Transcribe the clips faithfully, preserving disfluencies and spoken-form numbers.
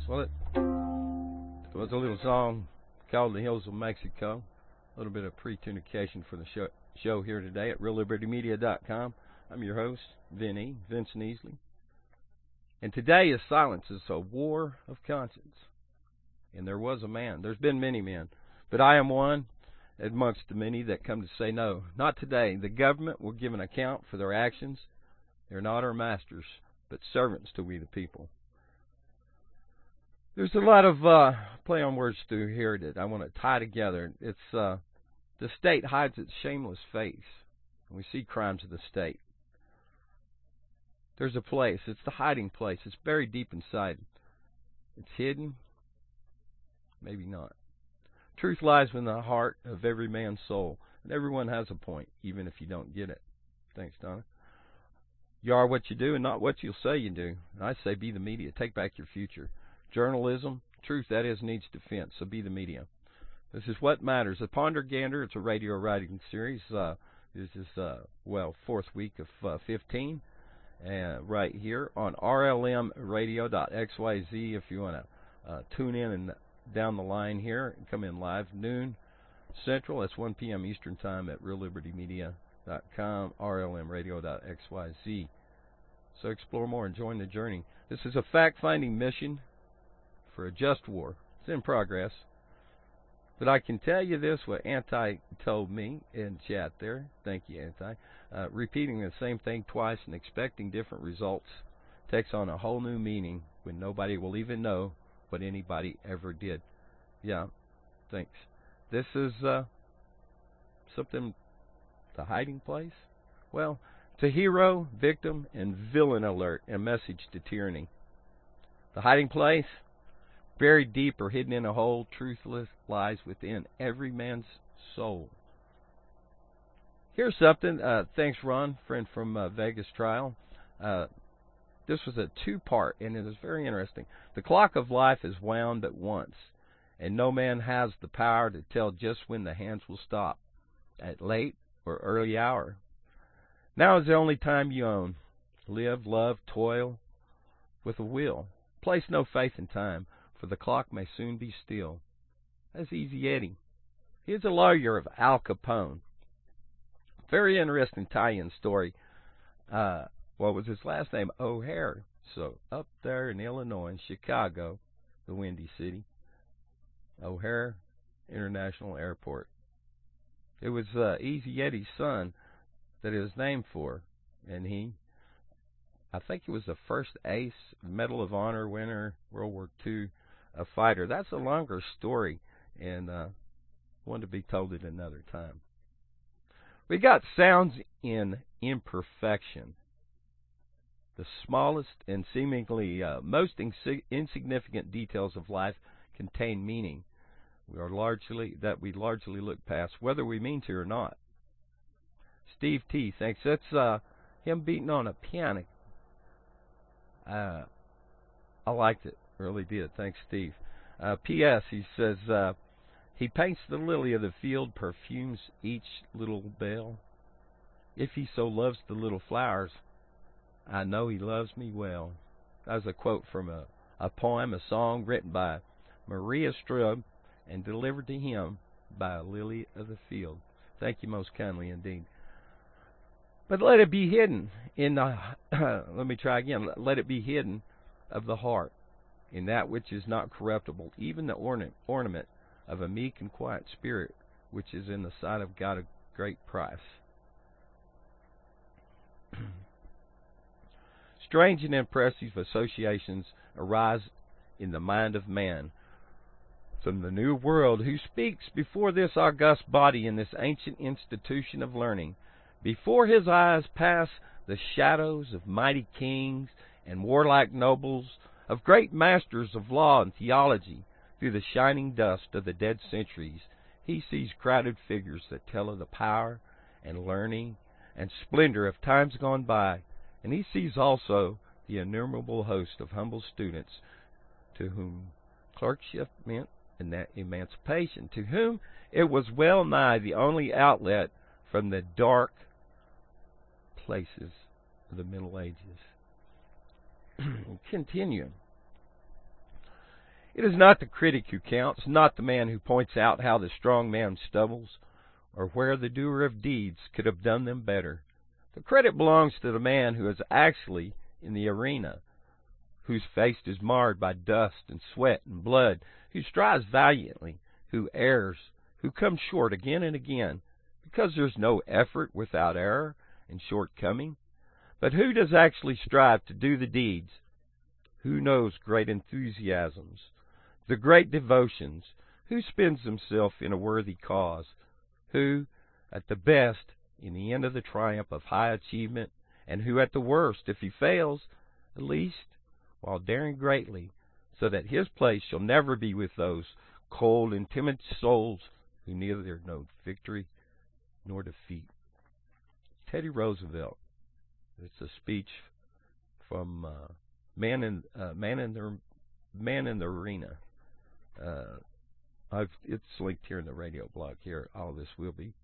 Well, it was a little song called The Hills of Mexico. A little bit of pre-tunication for the show, show here today at real liberty media dot com. I'm your host, Vinny, Vincent Easley. And today is Silence is a War of Conscience. And there was a man. There's been many men. But I am one amongst the many that come to say no. Not today. The government will give an account for their actions. They're not our masters, but servants to we the people. There's a lot of uh, play on words through here that I want to tie together. It's uh, the state hides its shameless face. We see crimes of the state. There's a place. It's the hiding place. It's buried deep inside. It's hidden. Maybe not. Truth lies within the heart of every man's soul. And everyone has a point, even if you don't get it. Thanks, Donna. You are what you do and not what you'll say you do. And I say be the media. Take back your future. Journalism, truth, that is, needs defense, so be the media. This is what matters. The Ponder Gander, it's a radio writing series. Uh, this is, uh, well, fourth week of uh, fifteen, uh, right here on R L M radio dot X Y Z if you want to uh, tune in and down the line here and come in live, noon Central. That's one p.m. Eastern Time at real liberty media dot com, R L M radio dot X Y Z. So explore more and join the journey. This is a fact-finding mission for a just war. It's in progress. But I can tell you this, what Anti told me in chat there. Thank you, Anti. Uh, repeating the same thing twice and expecting different results takes on a whole new meaning when nobody will even know what anybody ever did. Yeah, thanks. This is uh, something, the hiding place? Well, it's a hero, victim, and villain alert and message to tyranny. The hiding place? Buried deep or hidden in a hole, truthless lies within every man's soul. Here's something. Uh, thanks, Ron, friend from uh, Vegas Trial. Uh, this was a two-part, and it is very interesting. The clock of life is wound but once, and no man has the power to tell just when the hands will stop, at late or early hour. Now is the only time you own. Live, love, toil with a will. Place no faith in time, for the clock may soon be still. That's Easy Eddie. He's a lawyer of Al Capone. Very interesting tie-in story. Uh, what was his last name? O'Hare. So up there in Illinois, Chicago, the Windy City, O'Hare International Airport. It was uh, Easy Eddie's son that it was named for, and he, I think he was the first ace, Medal of Honor winner, World War Two. A fighter. That's a longer story, and uh, one to be told at another time. We got sounds in imperfection. The smallest and seemingly uh, most ins- insignificant details of life contain meaning. We are largely that we largely look past, whether we mean to or not. Steve T thinks that's uh, him beating on a piano. Uh, I liked it. Really did. Thanks, Steve. Uh, P S He says uh, he paints the lily of the field, perfumes each little bell. If he so loves the little flowers, I know he loves me well. That was a quote from a, a poem, a song written by Maria Strub and delivered to him by a lily of the field. Thank you most kindly indeed. But let it be hidden in the. Let me try again. Let it be hidden of the heart, in that which is not corruptible, even the ornament, ornament of a meek and quiet spirit, which is in the sight of God a great price. Strange and impressive associations arise in the mind of man from the new world, who speaks before this august body in this ancient institution of learning. Before his eyes pass the shadows of mighty kings and warlike nobles, of great masters of law and theology. Through the shining dust of the dead centuries, he sees crowded figures that tell of the power and learning and splendor of times gone by, and he sees also the innumerable host of humble students to whom clerkship meant emancipation, to whom it was well nigh the only outlet from the dark places of the Middle Ages. Continue. It is not the critic who counts, not the man who points out how the strong man stumbles, or where the doer of deeds could have done them better. The credit belongs to the man who is actually in the arena, whose face is marred by dust and sweat and blood, who strives valiantly, who errs, who comes short again and again, because there's no effort without error and shortcoming. But who does actually strive to do the deeds? Who knows great enthusiasms, the great devotions? Who spends himself in a worthy cause? Who, at the best, in the end of the triumph of high achievement, and who at the worst, if he fails, at least, while daring greatly, so that his place shall never be with those cold and timid souls who neither know victory nor defeat. Teddy Roosevelt. It's a speech from uh, Man in uh, Man in the Man in the Arena. Uh, I've, it's linked here in the radio blog. Here, all this will be.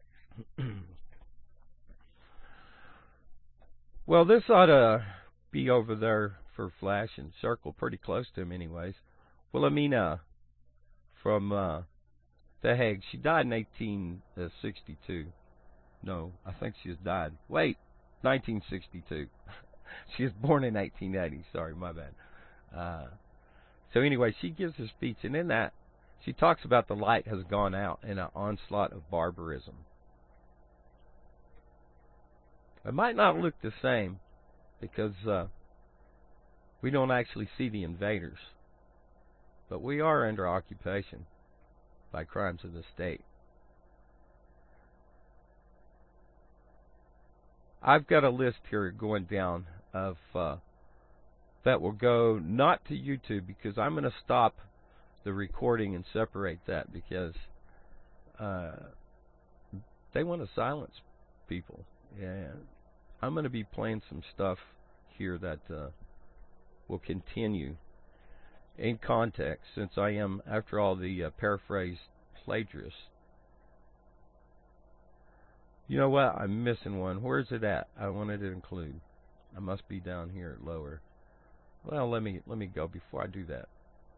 Well, this ought to be over there for Flash and Circle, pretty close to him, anyways. Wilhelmina from uh, The Hague. She died in eighteen sixty-two. No, I think she has died. Wait, nineteen sixty-two. She was born in eighteen eighty. Sorry, my bad. Uh, so anyway, she gives her speech, and in that, she talks about the light has gone out in an onslaught of barbarism. It might not look the same because uh, we don't actually see the invaders, but we are under occupation by crimes of the state. I've got a list here going down of uh, that will go not to YouTube, because I'm going to stop the recording and separate that, because uh, they want to silence people. And I'm going to be playing some stuff here that uh, will continue in context, since I am, after all, the uh, paraphrased plagiarist. You know what? I'm missing one. Where is it at? I wanted to include. I must be down here lower. Well, let me let me go before I do that.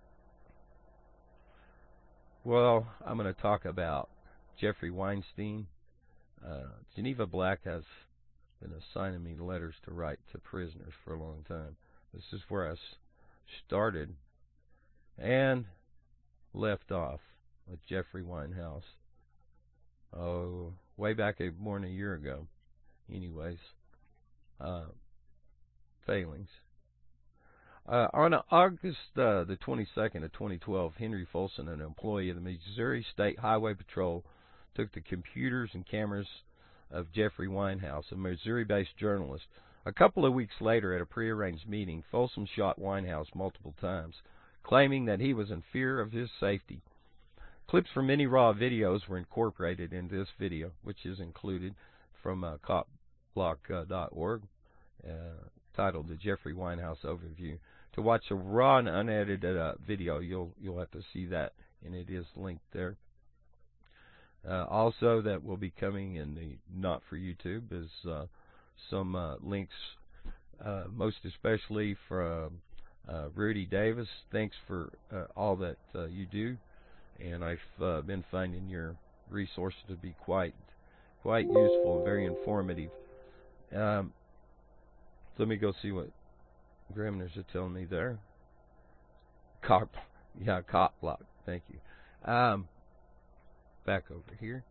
Well, I'm going to talk about Jeffrey Weinstein. Uh, Geneva Black has been assigning me letters to write to prisoners for a long time. This is where I started and left off with Jeffrey Winehouse. Oh, way back a, more than a year ago. Anyways, uh, failings. Uh, on August uh, the twenty-second of twenty twelve, Henry Folsom, an employee of the Missouri State Highway Patrol, took the computers and cameras of Jeffrey Winehouse, a Missouri-based journalist. A couple of weeks later, at a prearranged meeting, Folsom shot Winehouse multiple times, claiming that he was in fear of his safety. Clips from many raw videos were incorporated into this video, which is included from uh, cop block dot org, uh, titled "The Jeffrey Winehouse Overview." To watch a raw and unedited uh, video, you'll you'll have to see that, and it is linked there. Uh, also, that will be coming in the Not for YouTube is uh, some uh, links, uh, most especially from uh, Rudy Davis. Thanks for uh, all that uh, you do, and I've uh, been finding your resources to be quite quite useful and very informative. Um, let me go see what Gremners are telling me there. Cop, yeah, cop block. Thank you. Um, back over here.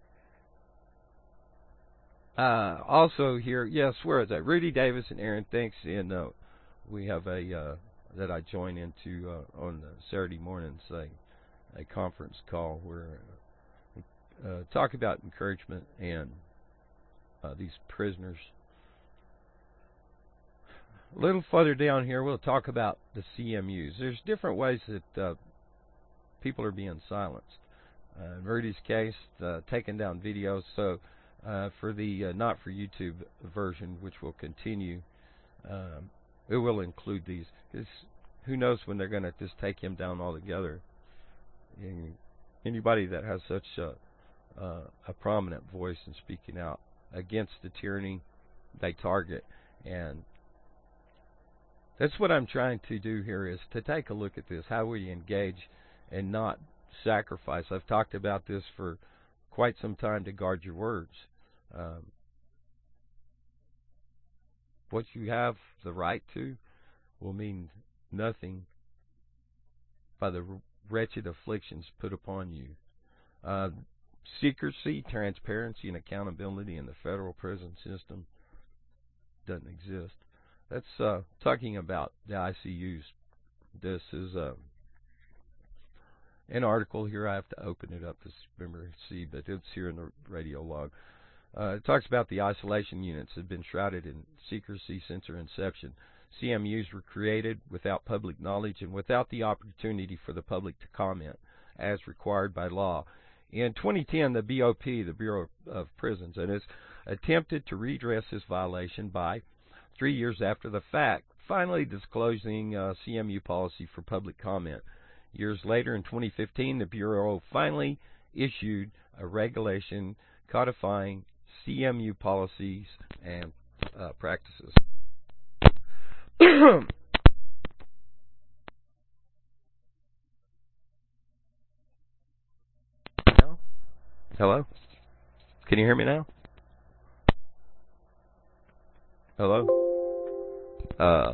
Uh, also here, yes, where is that? Rudy Davis and Aaron, thanks. And uh, we have a uh, that I join into uh, on Saturday mornings, a, a conference call where uh, uh, talk about encouragement and uh, these prisoners. A little further down here, we'll talk about the C M Us. There's different ways that uh, people are being silenced. Uh, in Rudy's case, uh, taking down videos. So uh, for the uh, not for YouTube version, which will continue, um, it will include these. Because who knows when they're going to just take him down altogether. And anybody that has such a, uh, a prominent voice in speaking out against the tyranny they target, and That's what I'm trying to do here, is to take a look at this, how we engage and not sacrifice. I've talked about this for quite some time, to guard your words. Um, what you have the right to will mean nothing by the wretched afflictions put upon you. Uh, secrecy, transparency, and accountability in the federal prison system doesn't exist. That's uh, talking about the I C Us. This is uh, an article here. I have to open it up to remember to see, but it's here in the radio log. Uh, it talks about the isolation units that have been shrouded in secrecy since their inception. C M Us were created without public knowledge and without the opportunity for the public to comment, as required by law. In twenty ten, the B O P, the Bureau of Prisons, and has attempted to redress this violation by, three years after the fact, finally disclosing uh, C M U policy for public comment. Years later, in twenty fifteen, the Bureau finally issued a regulation codifying C M U policies and uh, practices. Hello? Can you hear me now? Hello? Uh.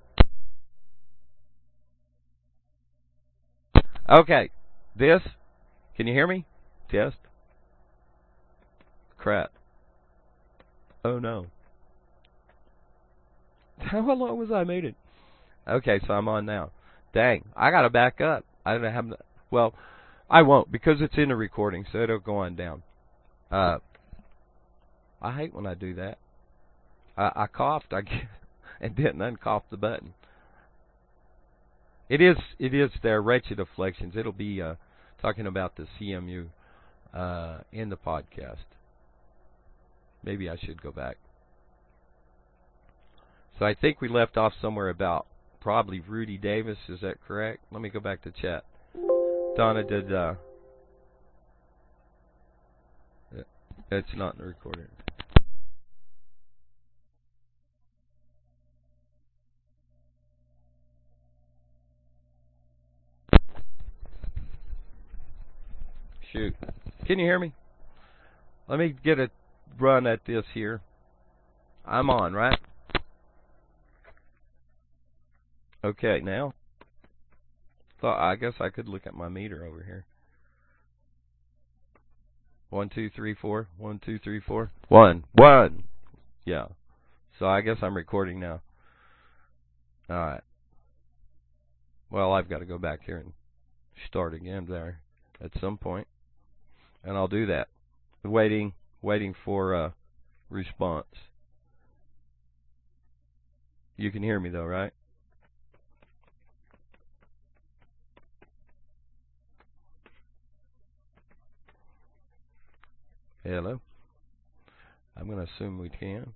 Okay. This? Can you hear me? Test. Crap. Oh no. How long was I muted? Okay, so I'm on now. Dang, I gotta back up. I don't have. Well, I won't, because it's in the recording, so it'll go on down. Uh, I hate when I do that. I, I coughed, I and didn't uncough the button. It is, it is their wretched afflictions. It'll be uh, talking about the C M U uh, in the podcast. Maybe I should go back. So I think we left off somewhere about probably Rudy Davis. Is that correct? Let me go back to chat. Donna did. Uh, it's not in the recording. Shoot. Can you hear me? Let me get a run at this here. I'm on, right? Okay, now. Thought I guess I could look at my meter over here. One, two, three, four. One, two, three, four. One. One. Yeah. So I guess I'm recording now. Alright. Well, I've got to go back here and start again there at some point. And I'll do that. Waiting, waiting for a response. You can hear me though, right? Hello? I'm going to assume we can.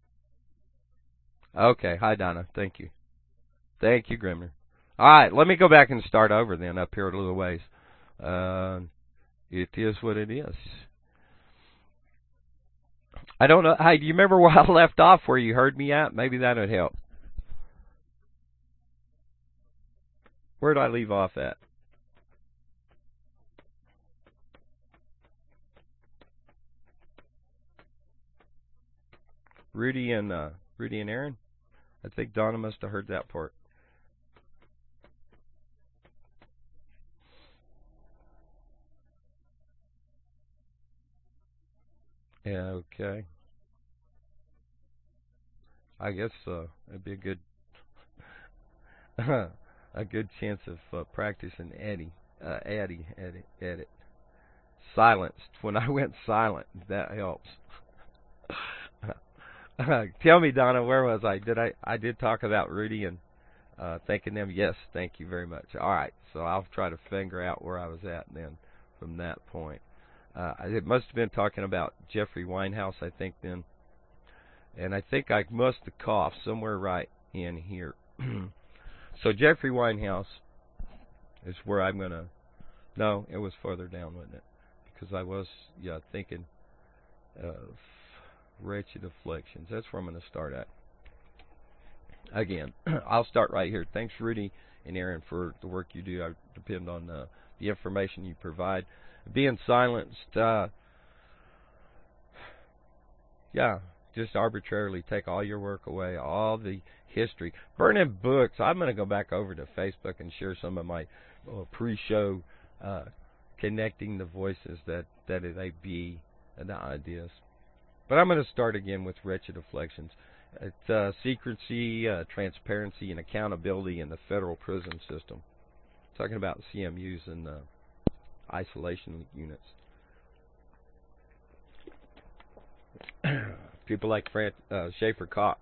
Okay. Hi, Donna. Thank you. Thank you, Grimner. All right. Let me go back and start over then up here a little ways. Uh, it is what it is. I don't know. Hey, do you remember where I left off, where you heard me at? Maybe that would help. Where did I leave off at? Rudy and uh, Rudy and Aaron. I think Donna must have heard that part. Yeah. Okay. I guess uh, it'd be a good a good chance of uh, practicing Eddie, uh, Eddie, edit, edit. Silenced. When I went silent, that helps. Tell me, Donna, where was I? Did I? I did talk about Rudy and uh, thanking them. Yes, thank you very much. All right, so I'll try to figure out where I was at then from that point. Uh, it must have been talking about Jeffrey Winehouse, I think then, and I think I must have coughed somewhere right in here. So Jeffrey Winehouse is where I'm gonna. No, it was further down, wasn't it? Because I was, yeah, thinking of wretched afflictions. That's where I'm going to start at. again, I'll start right here. Thanks, Rudy and Aaron, for the work you do. I depend on uh, the information you provide. Being silenced, uh, yeah, just arbitrarily take all your work away, all the history. Burning books. I'm going to go back over to Facebook and share some of my uh, pre-show uh, connecting the voices that, that they be and the ideas. But I'm going to start again with Wretched Afflictions. It's uh, secrecy, uh, transparency, and accountability in the federal prison system. Talking about C M Us and uh, isolation units. People like Fran uh, Schaefer Cox,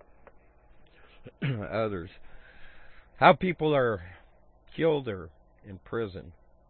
others. How people are killed or in prison.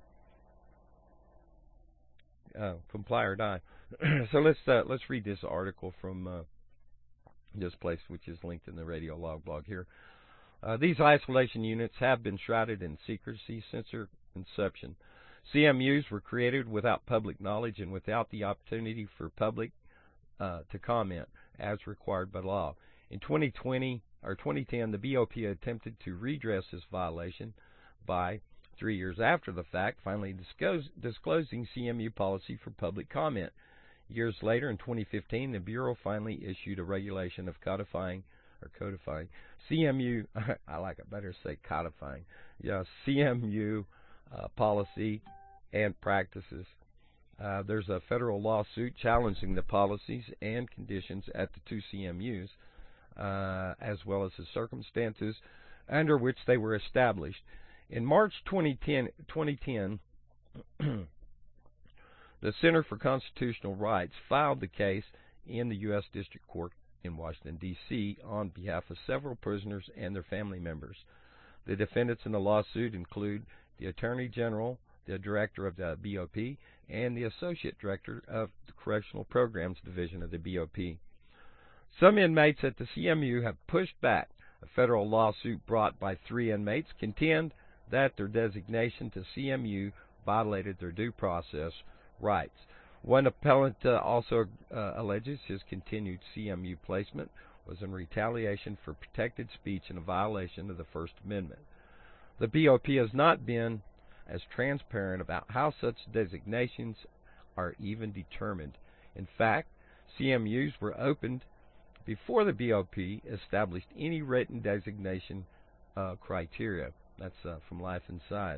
Uh, comply or die. So let's uh, let's read this article from uh, this place, which is linked in the Radio Log blog here. Uh, these isolation units have been shrouded in secrecy since their inception. C M Us were created without public knowledge and without the opportunity for public uh, to comment, as required by law. In twenty twenty or twenty ten, the B O P attempted to redress this violation by, three years after the fact, finally disclose, disclosing C M U policy for public comment. Years later, in twenty fifteen, the Bureau finally issued a regulation of codifying or codifying C M U. I like it better say codifying. Yeah, C M U uh, policy and practices. Uh, there's a federal lawsuit challenging the policies and conditions at the two C M Us, uh, as well as the circumstances under which they were established. In March twenty ten, the Center for Constitutional Rights filed the case in the U S District Court in Washington, D C on behalf of several prisoners and their family members. The defendants in the lawsuit include the Attorney General, the Director of the B O P, and the Associate Director of the Correctional Programs Division of the B O P. Some inmates at the C M U have pushed back. A federal lawsuit brought by three inmates contend that their designation to C M U violated their due process rights. One appellant uh, also uh, alleges his continued C M U placement was in retaliation for protected speech and a violation of the First Amendment. The B O P has not been as transparent about how such designations are even determined. In fact, C M Us were opened before the B O P established any written designation uh, criteria. That's uh, from Life Inside.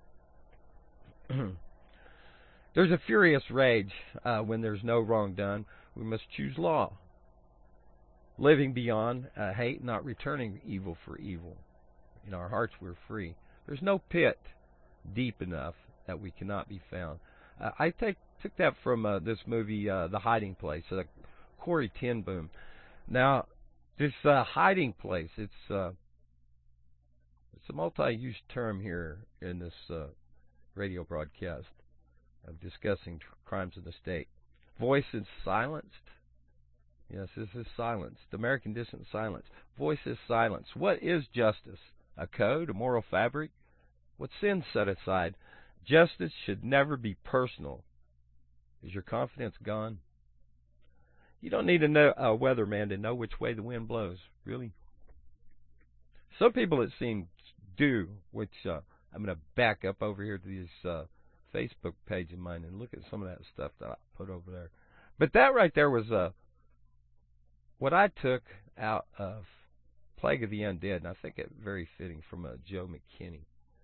There's a furious rage uh, when there's no wrong done. We must choose law. Living beyond uh, hate, not returning evil for evil. In our hearts we're free. There's no pit deep enough that we cannot be found. Uh, I take, took that from uh, this movie, uh, The Hiding Place, uh, Corey ten Boom. Now, this uh, hiding place, it's uh, it's a multi-use term here in this uh, radio broadcast of discussing tr- crimes of the state. Voice is silenced. Yes, this is silenced. American distant silence. Voice is silenced. What is justice? A code? A moral fabric? What sin set aside? Justice should never be personal. Is your confidence gone? You don't need a know, uh, weatherman to know which way the wind blows, really. Some people, it seems, do, which uh, I'm going to back up over here to this uh, Facebook page of mine and look at some of that stuff that I put over there. But that right there was uh, what I took out of Plague of the Undead, and I think it very fitting from uh, Joe McKinney.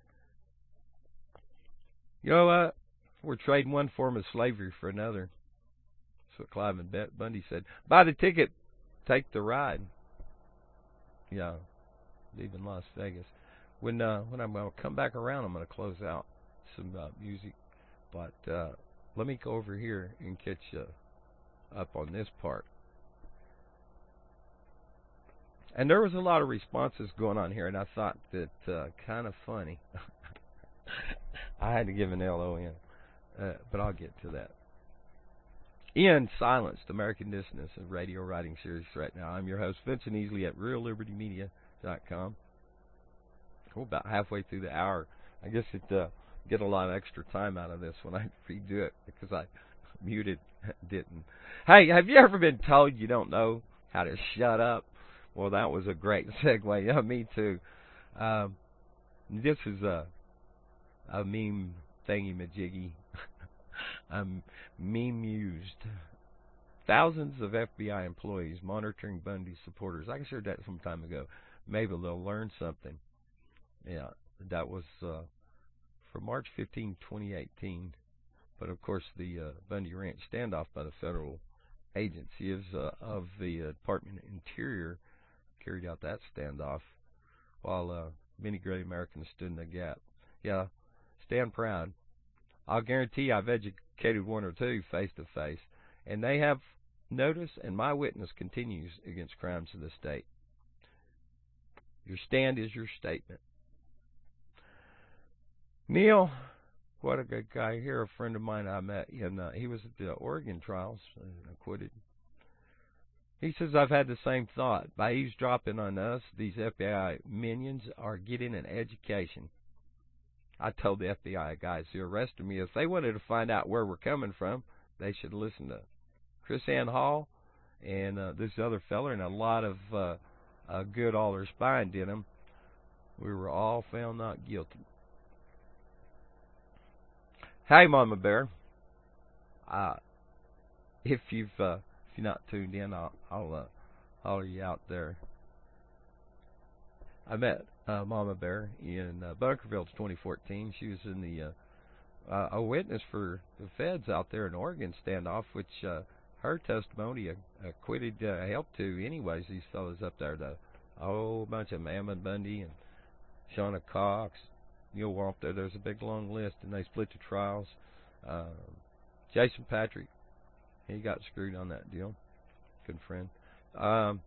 You know what? Uh, we're trading one form of slavery for another. That's what Clive and Bundy said. Buy the ticket, take the ride. Yeah, leaving Las Vegas. When uh, when I'm going to come back around, I'm going to close out some uh, music. But uh, let me go over here and catch uh, up on this part. And there was a lot of responses going on here, and I thought that uh, kind of funny. I had to give an L O N, uh, but I'll get to that. In Silenced, American Dissonance, a radio writing series right now. I'm your host, Vincent Easley at Real Liberty Media dot com. We're about halfway through the hour. I guess it uh, get a lot of extra time out of this when I redo it because I muted didn't. Hey, have you ever been told you don't know how to shut up? Well, that was a great segue. Yeah, me too. Um, this is a a meme thingy majiggy. I'm meme used. Thousands of F B I employees monitoring Bundy supporters. I shared that some time ago. Maybe they'll learn something. Yeah, that was uh, for March fifteenth, twenty eighteen. But of course, the uh, Bundy Ranch standoff by the federal agencies uh, of the uh, Department of Interior carried out that standoff, while uh, many great Americans stood in the gap. Yeah, stand proud. I'll guarantee I've educated one or two face to face, and they have notice, and my witness continues against crimes of the state. Your stand is your statement. Neil, what a good guy here. A friend of mine I met, and uh, he was at the Oregon trials, uh, acquitted. He says, I've had the same thought. By eavesdropping on us, these F B I minions are getting an education. I told the F B I guys who arrested me, if they wanted to find out where we're coming from, they should listen to Chris Ann Hall and uh, this other feller, and a lot of uh, uh, good Aller spine did them. We were all found not guilty. Hey, Mama Bear. Uh, if you've uh, if you're not tuned in, I'll I'll uh, holler you out there. I met uh, Mama Bear in uh, Bunkerville twenty fourteen. She was in the uh, uh, a witness for the feds out there in Oregon standoff, which uh, her testimony acquitted uh, helped to. Anyways, these fellas up there, the a whole bunch of them, Ammon Bundy and Shauna Cox, Neil Walter. There's a big long list, and they split the trials. Uh, Jason Patrick, he got screwed on that deal. Good friend. Um,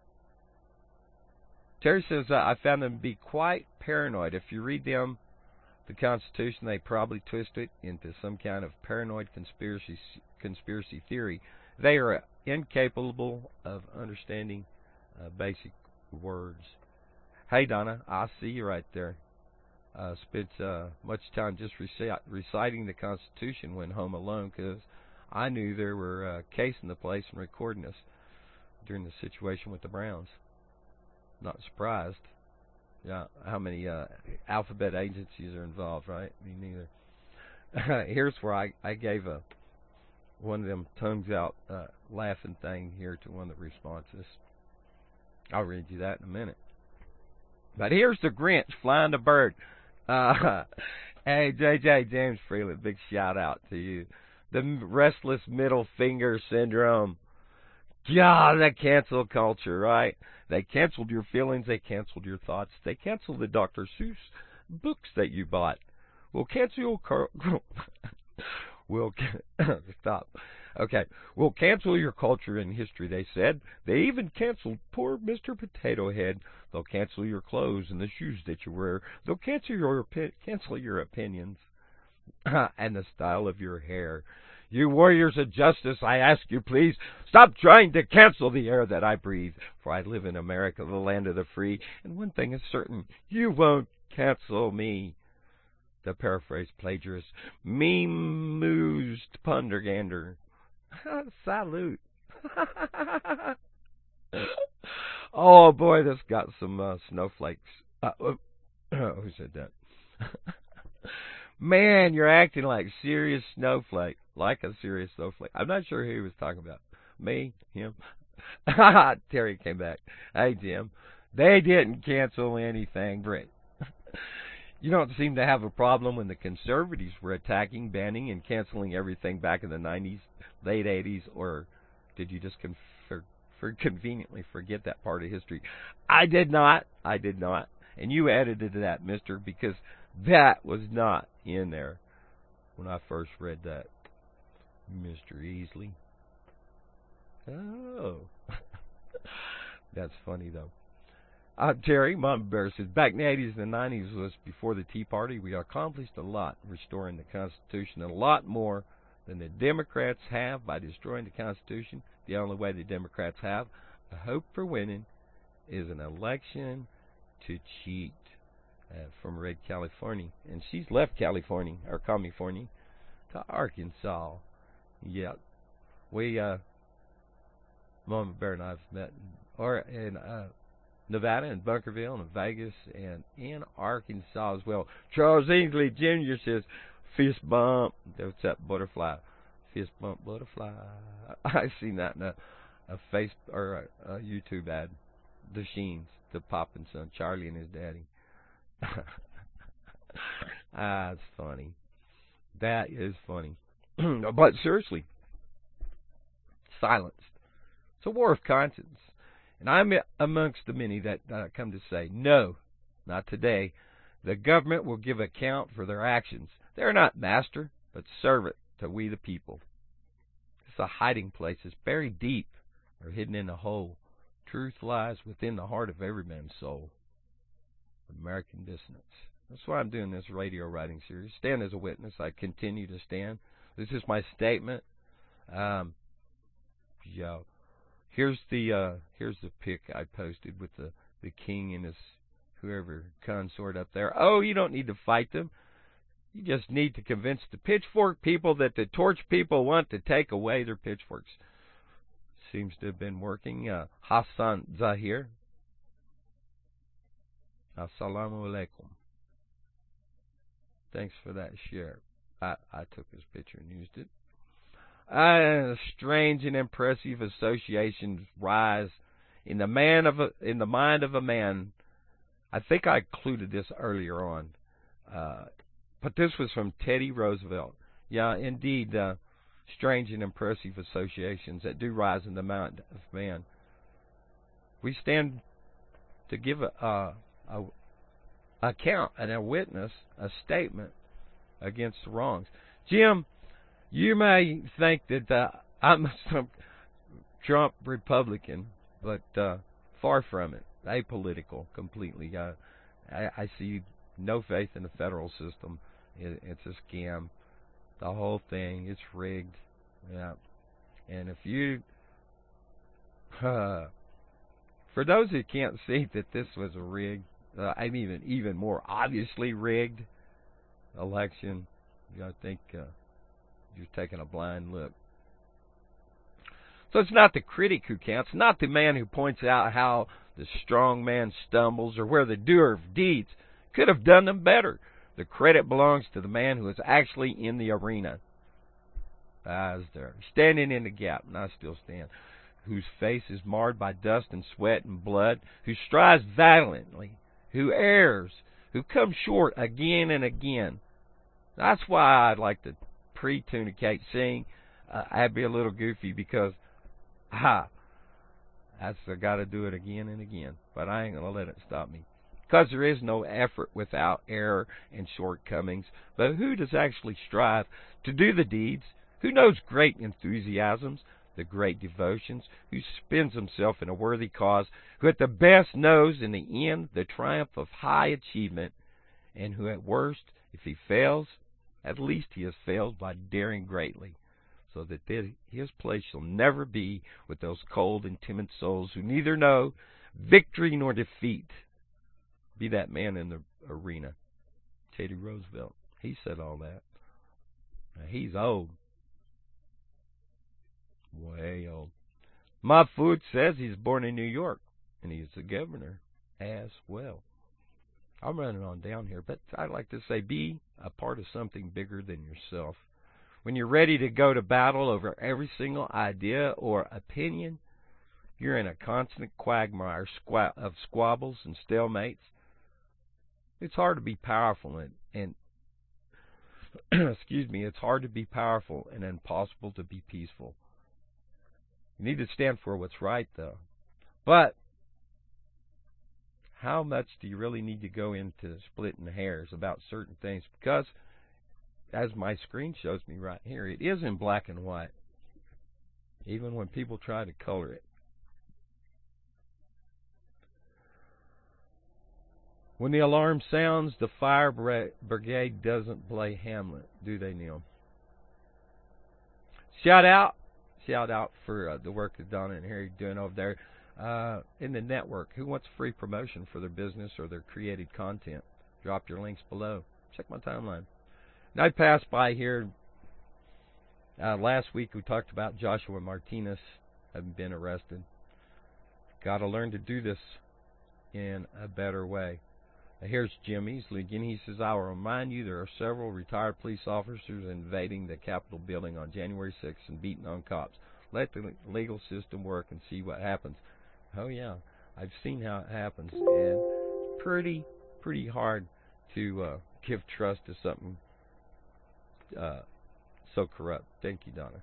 Terry says, uh, I found them to be quite paranoid. If you read them, the Constitution, they probably twist it into some kind of paranoid conspiracy conspiracy theory. They are incapable of understanding uh, basic words. Hey, Donna, I see you right there. Uh, spent uh, much time just reci reciting the Constitution when home alone, because I knew there were uh, casing the place and recording us during the situation with the Browns. Not surprised. Yeah, how many uh, alphabet agencies are involved, right? Me neither. Here's where I, I gave a one of them tongues out uh, laughing thing here to one of the responses. I'll read you that in a minute. But here's the Grinch flying the bird. Uh, hey, J J James Freeland, big shout out to you. The restless middle finger syndrome. God, that cancel culture, right? They canceled your feelings. They canceled your thoughts. They canceled the Doctor Seuss books that you bought. We'll cancel your car. We'll stop. Okay, we'll cancel your culture and history, they said. They even canceled poor Mister Potato Head. They'll cancel your clothes and the shoes that you wear. They'll cancel your cancel your opinions and the style of your hair. You warriors of justice, I ask you, please, stop trying to cancel the air that I breathe, for I live in America, the land of the free, and one thing is certain, you won't cancel me. To paraphrase plagiarist, meme-moosed pundergander. Salute. Oh, boy, this got some uh, snowflakes. Uh, uh, who said that? Man, you're acting like serious snowflake. Like a serious snowflake. I'm not sure who he was talking about. Me? Him? Terry came back. Hey, Jim. They didn't cancel anything, Brent. You don't seem to have a problem when the conservatives were attacking, banning, and canceling everything back in the nineties, late eighties, or did you just con for, for conveniently forget that part of history? I did not. I did not. And you added to that, mister, because that was not in there when I first read that. Mister Easley. Oh. That's funny, though. Uh, Terry, Mama Bear says, back in the eighties and the nineties was before the Tea Party. We accomplished a lot restoring the Constitution, a lot more than the Democrats have by destroying the Constitution. The only way the Democrats have a hope for winning is an election to cheat. Uh, from Red, California. And she's left California, or California, to Arkansas. Yeah. We, uh, Mama Bear and I have met or in uh, Nevada and Bunkerville and Vegas and in Arkansas as well. Charles Ainsley Junior says, fist bump. That's that butterfly. Fist bump butterfly. I've seen that in a, a face or a, a YouTube ad. The Sheens, the Poppin' son, Charlie and his daddy. Ah, it's funny. That is funny. But seriously, silenced. It's a war of conscience. And I'm amongst the many that uh, come to say, no, not today. The government will give account for their actions. They're not master, but servant to we the people. It's a hiding place. It's buried deep or hidden in a hole. Truth lies within the heart of every man's soul. American Dissonance. That's why I'm doing this radio writing series. Stand as a witness. I continue to stand. This is my statement. Um, yeah. Here's the uh, here's the pic I posted with the, the king and his whoever consort up there. Oh, you don't need to fight them. You just need to convince the pitchfork people that the torch people want to take away their pitchforks. Seems to have been working. Uh, Hassan Zahir. Assalamu alaikum. Thanks for that share. I, I took his picture and used it. Uh, strange and impressive associations rise in the man of a, in the mind of a man. I think I included this earlier on, uh, but this was from Teddy Roosevelt. Yeah, indeed, uh, strange and impressive associations that do rise in the mind of man. We stand to give a, a, a account and a witness, a statement against the wrongs. Jim, you may think that uh, I'm some Trump Republican, but uh, far from it. Apolitical, completely. Uh, I, I see no faith in the federal system. It, it's a scam. The whole thing, it's rigged. Yeah. And if you, uh, for those who can't see that this was a rigged, uh, I mean, even even more obviously rigged election, I think uh, you're taking a blind look. So it's not the critic who counts, not the man who points out how the strong man stumbles or where the doer of deeds could have done them better. The credit belongs to the man who is actually in the arena. I was there, standing in the gap, and I still stand, whose face is marred by dust and sweat and blood, who strives valiantly, who errs, who comes short again and again. That's why I'd like to pre-tunicate, sing. Uh, I'd be a little goofy because, ha, that's I got to do it again and again. But I ain't going to let it stop me. Because there is no effort without error and shortcomings. But who does actually strive to do the deeds? Who knows great enthusiasms, the great devotions? Who spends himself in a worthy cause? Who at the best knows in the end the triumph of high achievement? And who at worst, if he fails, at least he has failed by daring greatly, so that his place shall never be with those cold and timid souls who neither know victory nor defeat. Be that man in the arena. Teddy Roosevelt. He said all that. Now, he's old. Way old. My food says he's born in New York, and he's the governor as well. I'm running on down here, but I like to say be a part of something bigger than yourself. When you're ready to go to battle over every single idea or opinion, you're in a constant quagmire of squabbles and stalemates. It's hard to be powerful and, and excuse me, it's hard to be powerful and impossible to be peaceful. You need to stand for what's right, though. But how much do you really need to go into splitting hairs about certain things? Because, as my screen shows me right here, it is in black and white, even when people try to color it. When the alarm sounds, the fire brigade doesn't play Hamlet, do they, Neil? Shout out, shout out for uh, the work that Donna and Harry are doing over there uh, in the network. Who wants free promotion for their business or their created content? Drop your links below. Check my timeline. And I passed by here uh, last week. We talked about Joshua Martinez having been arrested. Got to learn to do this in a better way. Now here's Jim Easley again. He says, I will remind you there are several retired police officers invading the Capitol building on January sixth and beating on cops. Let the legal system work and see what happens. Oh, yeah. I've seen how it happens. And pretty, pretty hard to uh, give trust to something uh, so corrupt. Thank you, Donna.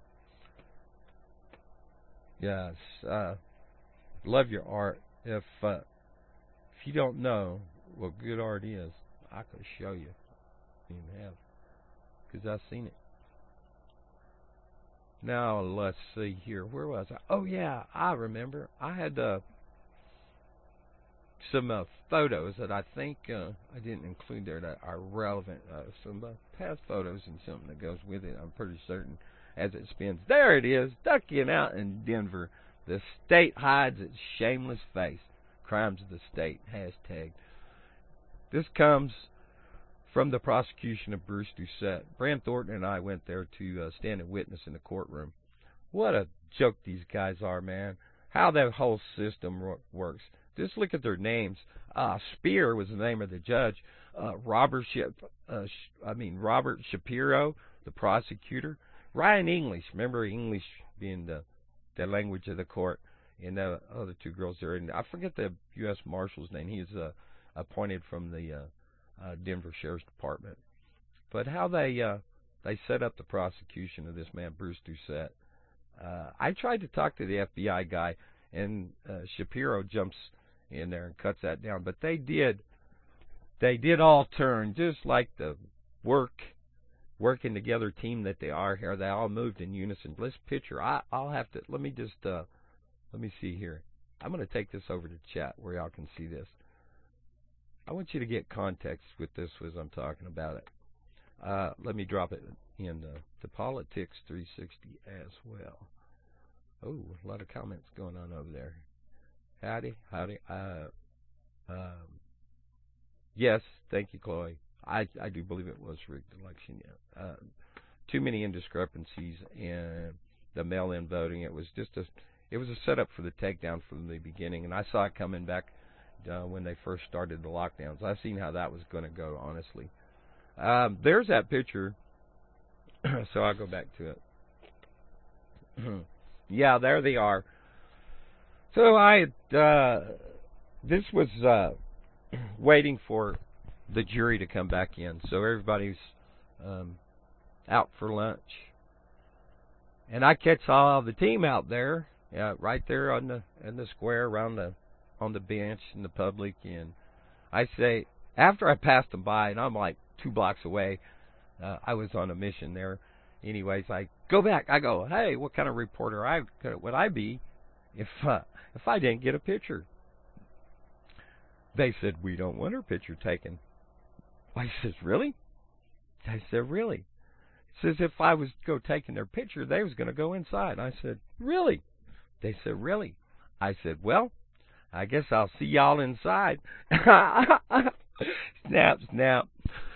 Yes. Uh, love your art. If uh, if you don't know what good art is, I could show you. You have, because I've seen it. Now let's see here. Where was I? Oh yeah, I remember. I had uh, some uh, photos that I think uh, I didn't include there that are relevant. Uh, some uh, past photos and something that goes with it. I'm pretty certain. As it spins, there it is, ducking out in Denver. The state hides its shameless face. Crimes of the state. Hashtag. This comes from the prosecution of Bruce Doucette. Bram Thornton and I went there to uh, stand and witness in the courtroom. What a joke these guys are, man. How that whole system works. Just look at their names. Uh, Spear was the name of the judge. Uh, Robert, Ship, uh, Sh- I mean Robert Shapiro, the prosecutor. Ryan English. Remember English being the the language of the court. And the other two girls there. And I forget the U S Marshal's name. He's uh, appointed from the uh, uh, Denver Sheriff's Department. But how they uh, they set up the prosecution of this man, Bruce Doucette. Uh, I tried to talk to the F B I guy, and uh, Shapiro jumps in there and cuts that down. But they did, they did all turn, just like the work, working together team that they are here. They all moved in unison. Let's picture. I, I'll have to. Let me just. Uh, Let me see here. I'm going to take this over to chat where y'all can see this. I want you to get context with this as I'm talking about it. Uh, let me drop it in uh, to Politics three sixty as well. Oh, a lot of comments going on over there. Howdy, howdy. Uh, um, yes, thank you, Chloe. I, I do believe it was rigged election. Yeah. Uh, too many indiscrepancies in the mail-in voting. It was just a It was a setup for the takedown from the beginning, and I saw it coming back uh, when they first started the lockdowns. I've seen how that was going to go, honestly. Um, there's that picture, so I'll go back to it. Yeah, there they are. So I, uh, this was uh, waiting for the jury to come back in, so everybody's um, out for lunch. And I catch all the team out there. Yeah, right there on the in the square around the on the bench in the public, and I say after I passed them by, and I'm like two blocks away, uh, I was on a mission there. Anyways, I go back. I go, hey, what kind of reporter I would I be if uh, if I didn't get a picture? They said we don't want our picture taken. I says really? I said really? It says if I was to go taking their picture, they was going to go inside. I said really? They said, really? I said, well, I guess I'll see y'all inside. Snap, snap.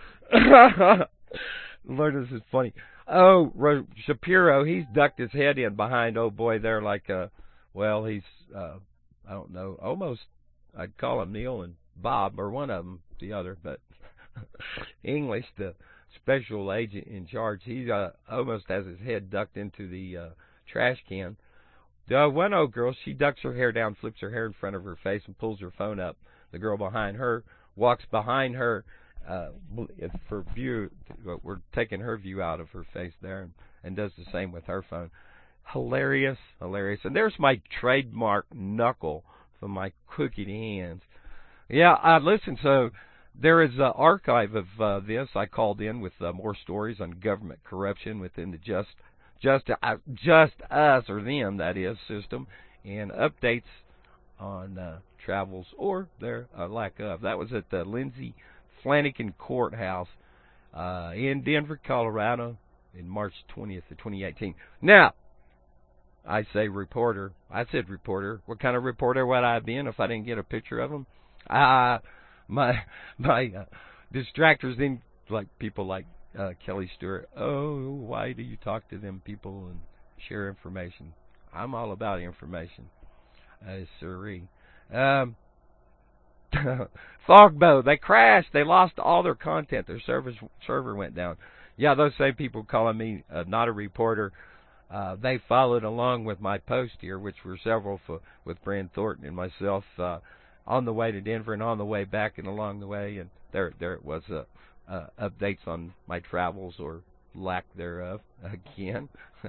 Lord, this is funny. Oh, Shapiro, he's ducked his head in behind, oh boy, there like, uh, well, he's, uh, I don't know, almost, I'd call him Neil and Bob, or one of them, the other, but English, the special agent in charge, he uh, almost has his head ducked into the uh, trash can. The one old girl, she ducks her hair down, flips her hair in front of her face, and pulls her phone up. The girl behind her walks behind her uh, for view. We're taking her view out of her face there, and, and does the same with her phone. Hilarious, hilarious. And there's my trademark knuckle from my crooked hands. Yeah, uh, listen, so there is an archive of uh, this. I called in with uh, more stories on government corruption within the just Just uh, just us, or them, that is, system, and updates on uh, travels or their uh, lack of. That was at the Lindsay Flanagan Courthouse uh, in Denver, Colorado, in March twentieth of twenty eighteen. Now, I say reporter. I said reporter. What kind of reporter would I have been if I didn't get a picture of them? Uh, my my uh, distractors, then, like people like Uh, Kelly Stewart, oh, why do you talk to them people and share information? I'm all about information. Uh, sorry. Um, Fogbow, they crashed. They lost all their content. Their server server went down. Yeah, those same people calling me uh, not a reporter. Uh, they followed along with my post here, which were several for, with Brand Thornton and myself uh, on the way to Denver and on the way back and along the way. And there, there it was. Uh, uh, updates on my travels or lack thereof again.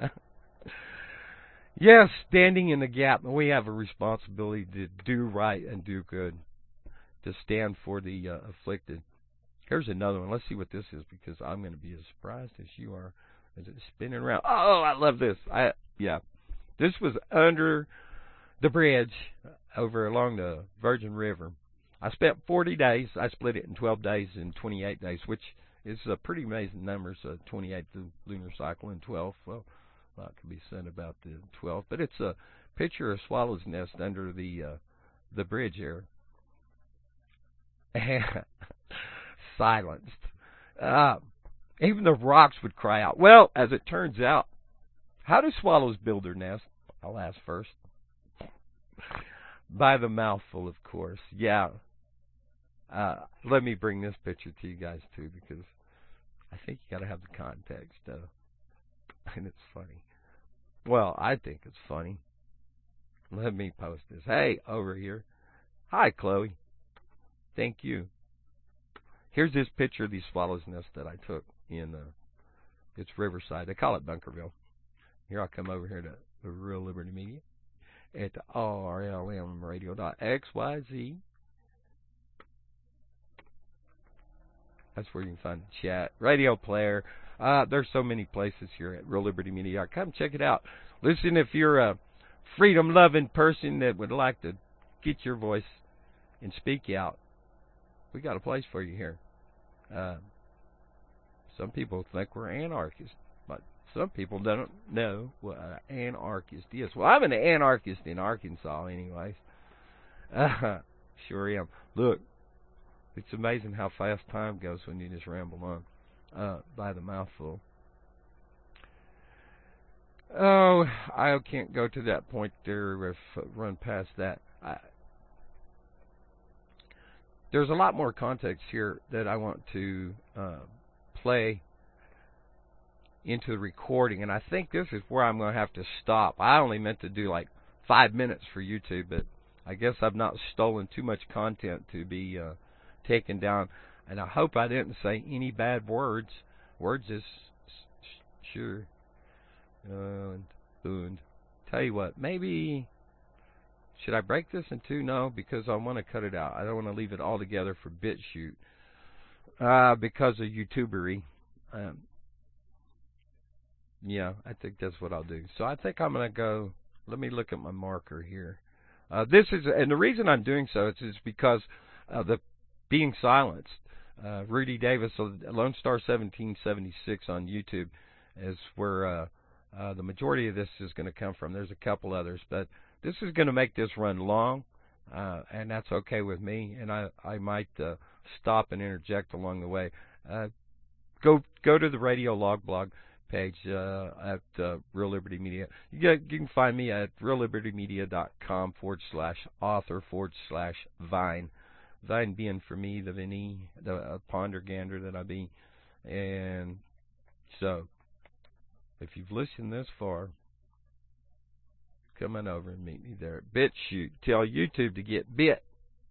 Yes, standing in the gap. We have a responsibility to do right and do good, to stand for the uh, afflicted. Here's another one. Let's see what this is, because I'm going to be as surprised as you are as it's spinning around. Oh, I love this. I yeah, this was under the bridge over along the Virgin River. I spent forty days. I split it in twelve days and twenty-eight days, which is a pretty amazing numbers. Uh, twenty-eight the lunar cycle and twelve. Well, a lot can be said about the twelve, but it's a picture of swallow's nest under the uh, the bridge here. Silenced. Uh, even the rocks would cry out. Well, as it turns out, how do swallows build their nest? I'll ask first. By the mouthful, of course. Yeah. Uh, let me bring this picture to you guys, too, because I think you got to have the context. Uh, and it's funny. Well, I think it's funny. Let me post this. Hey, over here. Hi, Chloe. Thank you. Here's this picture of these swallows' nest that I took in uh, it's Riverside. They call it Bunkerville. Here I come over here to the Real Liberty Media at the R L M radio dot X Y Z. That's where you can find the chat. Radio player. Uh, there's so many places here at Real Liberty Media. Come check it out. Listen, if you're a freedom-loving person that would like to get your voice and speak out, we got a place for you here. Uh, some people think we're anarchists, but some people don't know what an anarchist is. Well, I'm an anarchist in Arkansas anyways. Uh, sure am. Look, it's amazing how fast time goes when you just ramble on uh, by the mouthful. Oh, I can't go to that point there if uh, run past that. I, There's a lot more context here that I want to uh, play into the recording, and I think this is where I'm going to have to stop. I only meant to do like five minutes for YouTube, but I guess I've not stolen too much content to be uh, taken down, and I hope I didn't say any bad words. Words is sure. Uh, and, and tell you what, maybe... Should I break this in two? No, because I want to cut it out. I don't want to leave it all together for BitChute uh, because of YouTubery. Um, yeah, I think that's what I'll do. So I think I'm going to go. Let me look at my marker here. Uh, this is, and the reason I'm doing so is, is because of the being silenced. Uh, Rudy Davis, Lone Star seventeen seventy-six on YouTube, is where uh, uh, the majority of this is going to come from. There's a couple others, but this is going to make this run long, uh, and that's okay with me. And I, I might uh, stop and interject along the way. Uh, go go to the Radio Log blog page uh, at uh, Real Liberty Media. You, get, you can find me at real liberty media dot com forward slash author forward slash Vine. Vine being for me the Vinny, the uh, ponder gander that I be. And so, if you've listened this far, come on over and meet me there at BitChute. Tell YouTube to get bit.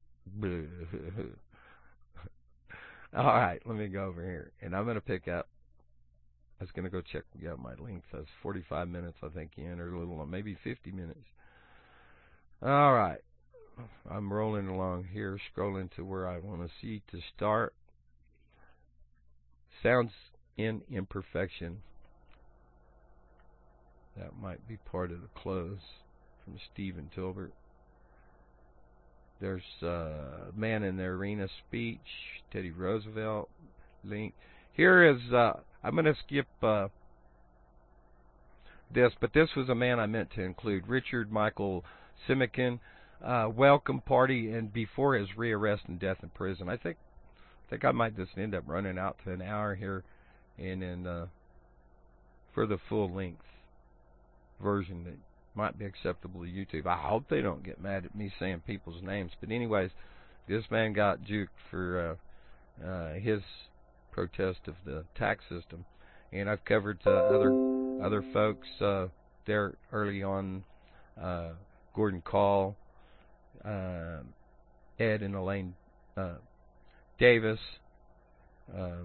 All right, let me go over here. And I'm going to pick up. I was going to go check out my length. That's forty-five minutes, I think, in, or a little, maybe fifty minutes. All right. I'm rolling along here, scrolling to where I want to see to start. Sounds in imperfection. That might be part of the close from Stephen Tilbert. There's uh, Man in the Arena speech, Teddy Roosevelt link. Here is, uh, I'm going to skip uh, this, but this was a man I meant to include, Richard Michael Simkin, uh, welcome party, and before his rearrest and death in prison. I think I think I might just end up running out to an hour here, and then uh, for the full length version that might be acceptable to YouTube. I hope they don't get mad at me saying people's names. But anyways, this man got juked for uh, uh, his protest of the tax system, and I've covered uh, other other folks uh, there early on. Uh, Gordon Call, uh, Ed and Elaine uh, Davis. Um,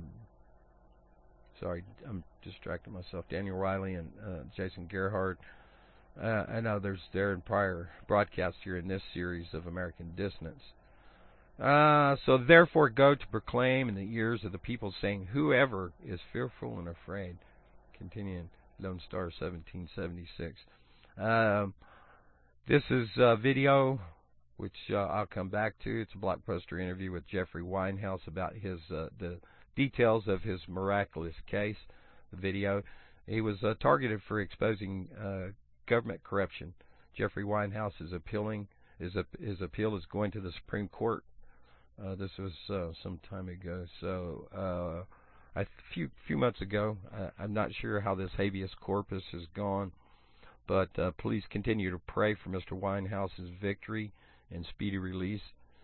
sorry, I'm distracting myself. Daniel Riley and uh, Jason Gerhardt. Uh, and others there in prior broadcasts here in this series of American Dissonance. Uh, so therefore go to proclaim in the ears of the people, saying, whoever is fearful and afraid. Continuing, Lone Star seventeen seventy-six. Um, this is a video which uh, I'll come back to. It's a blockbuster interview with Jeffrey Winehouse about his uh, the details of his miraculous case. The video. He was uh, targeted for exposing uh, government corruption. Jeffrey Winehouse is appealing. His, his appeal is going to the Supreme Court. Uh, this was uh, some time ago. So uh, a few few months ago. I, I'm not sure how this habeas corpus has gone, but uh, please continue to pray for Mister Winehouse's victory and speedy release.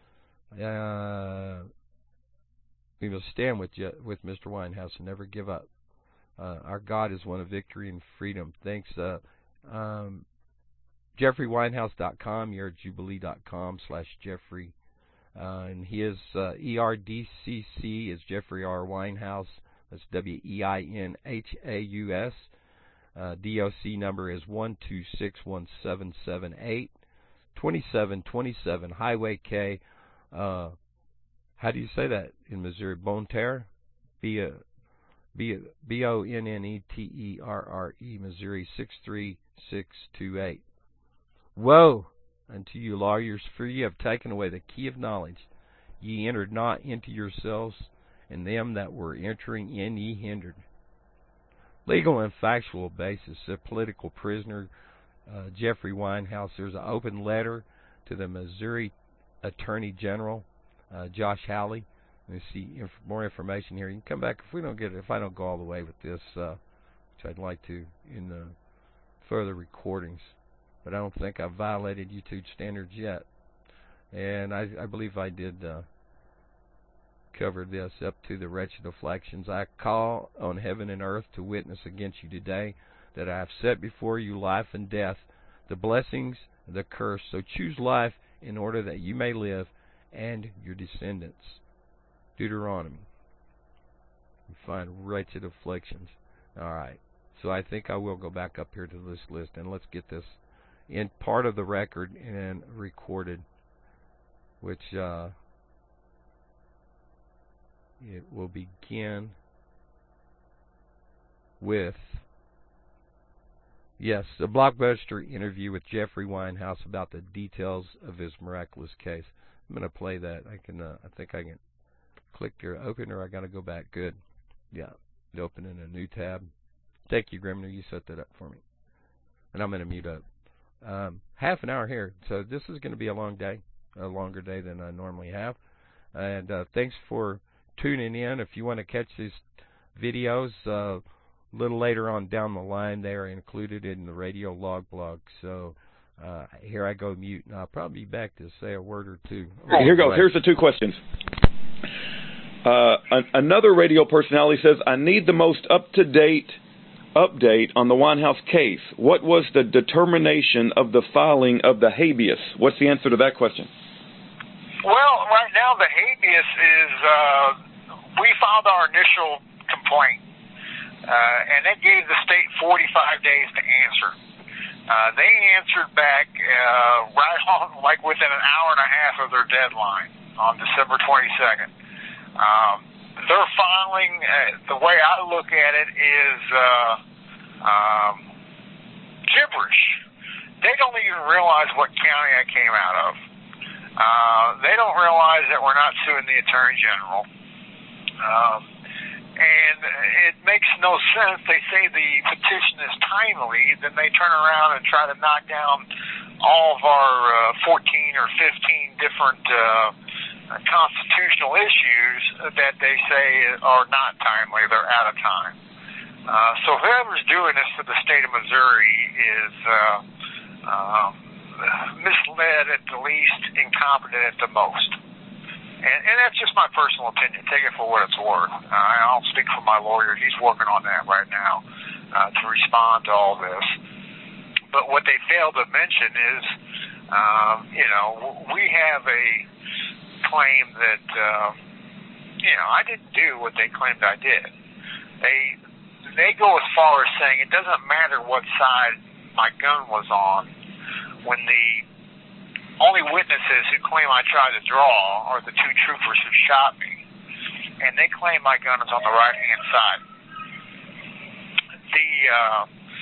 Uh, we must stand with with Mister Winehouse and never give up. Uh, our God is one of victory and freedom. Thanks. Uh, Um, Jeffrey Winehouse dot com, E R Jubilee dot com slash Jeffrey. Uh, and his uh, E R D C C is Jeffrey R. Winehouse. That's W E I N H A U S. Uh, D O C number is one two six one seven seven eight. twenty-seven twenty-seven Highway K. Uh, how do you say that in Missouri? Bonne Terre? B O N N E T E R R E, Missouri six three six two eight. Woe unto you, lawyers, for ye have taken away the key of knowledge. Ye entered not into yourselves, and them that were entering in ye hindered. Legal and factual basis. A political prisoner, uh, Jeffrey Winehouse. There's an open letter to the Missouri Attorney General, uh, Josh Hawley. Let's see inf more information here. You can come back if we don't get it, if I don't go all the way with this, uh, which I'd like to in the further recordings. But I don't think I've violated YouTube standards yet. And I, I believe I did uh, cover this up to the wretched afflictions. I call on heaven and earth to witness against you today that I have set before you life and death, the blessings, the curse. So choose life in order that you may live and your descendants. Deuteronomy. You find wretched afflictions. All right. So I think I will go back up here to this list, and let's get this in part of the record and recorded, which uh, it will begin with, yes, a blockbuster interview with Jeffrey Winehouse about the details of his miraculous case. I'm going to play that. I can. Uh, I think I can click your open, or I got to go back. Good. Yeah. Open in a new tab. Thank you, Grimner. You set that up for me. And I'm going to mute up. Um, half an hour here. So this is going to be a long day, a longer day than I normally have. And uh, thanks for tuning in. If you want to catch these videos uh, a little later on down the line, they are included in the radio log blog. So uh, here I go mute, and I'll probably be back to say a word or two. Here goes. Here's the two questions. Uh, an another radio personality says, I need the most up-to-date update on the Winehouse case. What was the determination of the filing of the habeas? What's the answer to that question? Well, right now the habeas is, uh, we filed our initial complaint, uh, and it gave the state forty-five days to answer. Uh, they answered back uh, right on, like within an hour and a half of their deadline on December twenty-second. Um, their filing, uh, the way I look at it, is uh, um, gibberish. They don't even realize what county I came out of. Uh, they don't realize that we're not suing the Attorney General. Um, and it makes no sense. They say the petition is timely, then they turn around and try to knock down all of our uh, fourteen or fifteen different uh, constitutional issues that they say are not timely. They're out of time. Uh, so whoever's doing this to the state of Missouri is uh, um, misled at the least, incompetent at the most. And, and that's just my personal opinion. Take it for what it's worth. Uh, I'll speak for my lawyer. He's working on that right now uh, to respond to all this. But what they fail to mention is, um, you know, we have a claim that, uh, you know, I didn't do what they claimed I did. They they go as far as saying it doesn't matter what side my gun was on when the only witnesses who claim I tried to draw are the two troopers who shot me, and they claim my gun is on the right-hand side. The uh,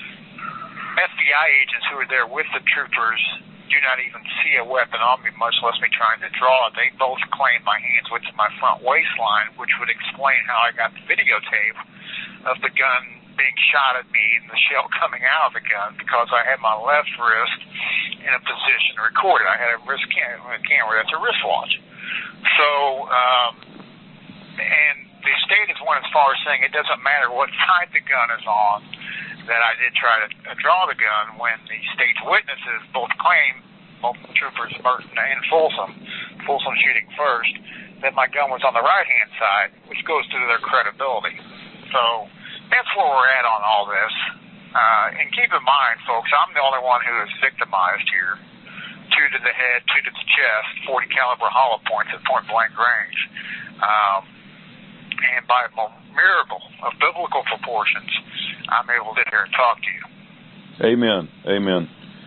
F B I agents who were there with the troopers do not even see a weapon on me, much less me trying to draw it. They both claim my hands went to my front waistline, which would explain how I got the videotape of the gun being shot at me and the shell coming out of the gun, because I had my left wrist in a position to record it. I had a wrist cam- a camera that's a wristwatch. So, um, and the state has went as far as saying it doesn't matter what side the gun is on, that I did try to uh, draw the gun, when the state's witnesses both claim, both the troopers, Burton and Folsom, Folsom shooting first, that my gun was on the right-hand side, which goes to their credibility. So that's where we're at on all this. Uh, and keep in mind, folks, I'm the only one who is victimized here. Two to the head, two to the chest, forty caliber hollow points at point blank range. Um, and by a miracle of biblical proportions, I'm able to sit here and talk to you. Amen. Amen.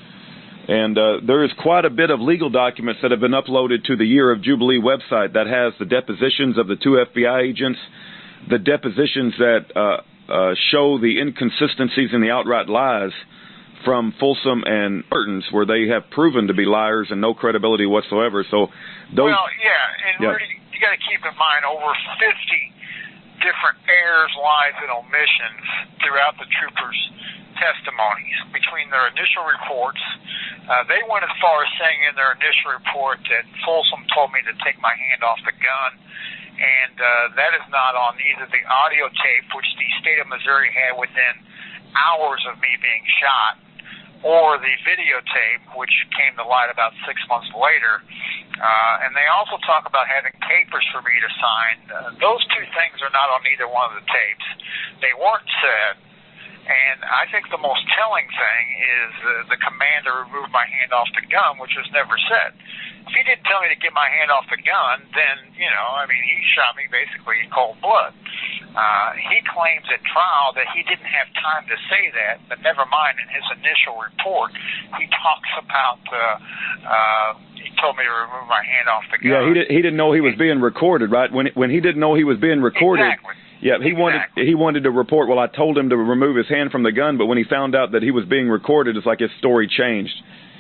And uh, there is quite a bit of legal documents that have been uploaded to the Year of Jubilee website that has the depositions of the two F B I agents, the depositions that uh, uh, show the inconsistencies and the outright lies from Folsom and Burton's, where they have proven to be liars and no credibility whatsoever. So, those, well, yeah, and yeah. Rudy, you got to keep in mind over fifty different errors, lies, and omissions throughout the troopers' testimonies. Between their initial reports, uh, they went as far as saying in their initial report that Folsom told me to take my hand off the gun, and uh, that is not on either the audio tape, which the state of Missouri had within hours of me being shot, or the videotape, which came to light about six months later. Uh, and they also talk about having papers for me to sign. Uh, those two things are not on either one of the tapes. They weren't said. And I think the most telling thing is uh, the command to remove my hand off the gun, which was never said. If he didn't tell me to get my hand off the gun, then, you know, I mean, he shot me basically in cold blood. Uh, he claims at trial that he didn't have time to say that, but never mind, in his initial report, he talks about, uh, uh, he told me to remove my hand off the gun. Yeah, he, did, he didn't know he was being recorded, right? When when he didn't know he was being recorded. Exactly. Yeah, he exactly. wanted he wanted to report, well, I told him to remove his hand from the gun, but when he found out that he was being recorded, it's like his story changed.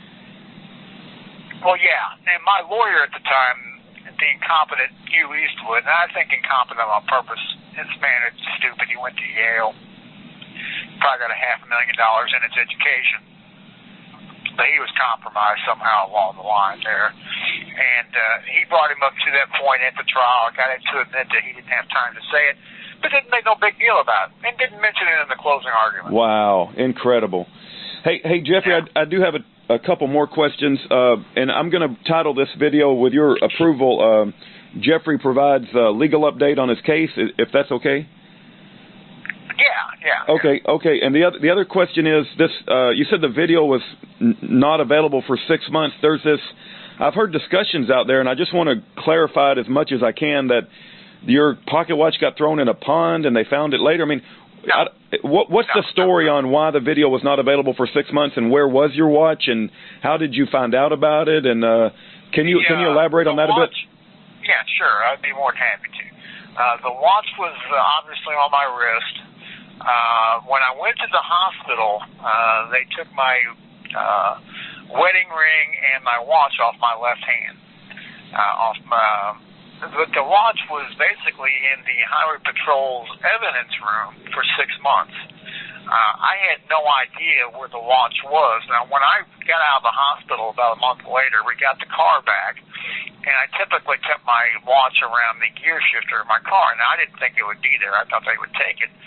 Well, yeah, and my lawyer at the time, the incompetent Hugh Eastwood, and I think incompetent on purpose. This man is stupid. He went to Yale. Probably got a half a million dollars in his education. But he was compromised somehow along the line there. And uh, he brought him up to that point at the trial. I got him to admit that he didn't have time to say it, but didn't make no big deal about it, and didn't mention it in the closing argument. Wow, incredible. Hey, hey, Jeffrey, yeah. I, I do have a, a couple more questions, uh, and I'm going to title this video, with your approval, uh, Jeffrey provides a legal update on his case, if that's okay? Yeah, yeah. Okay, yeah. okay. And the other the other question is this: uh, you said the video was n- not available for six months. There's this. I've heard discussions out there, and I just want to clarify it as much as I can that your pocket watch got thrown in a pond and they found it later. I mean, no. I, what, what's no, the story no. on why the video was not available for six months, and where was your watch, and how did you find out about it? And uh, can you the, can you elaborate uh, on that watch, a bit? Yeah, sure. I'd be more than happy to. Uh, the watch was uh, obviously on my wrist. Uh, when I went to the hospital, uh, they took my uh, wedding ring and my watch off my left hand. Uh, off my, but the watch was basically in the Highway Patrol's evidence room for six months. Uh, I had no idea where the watch was. Now, when I got out of the hospital about a month later, we got the car back, and I typically kept my watch around the gear shifter of my car. Now, I didn't think it would be there. I thought they would take it.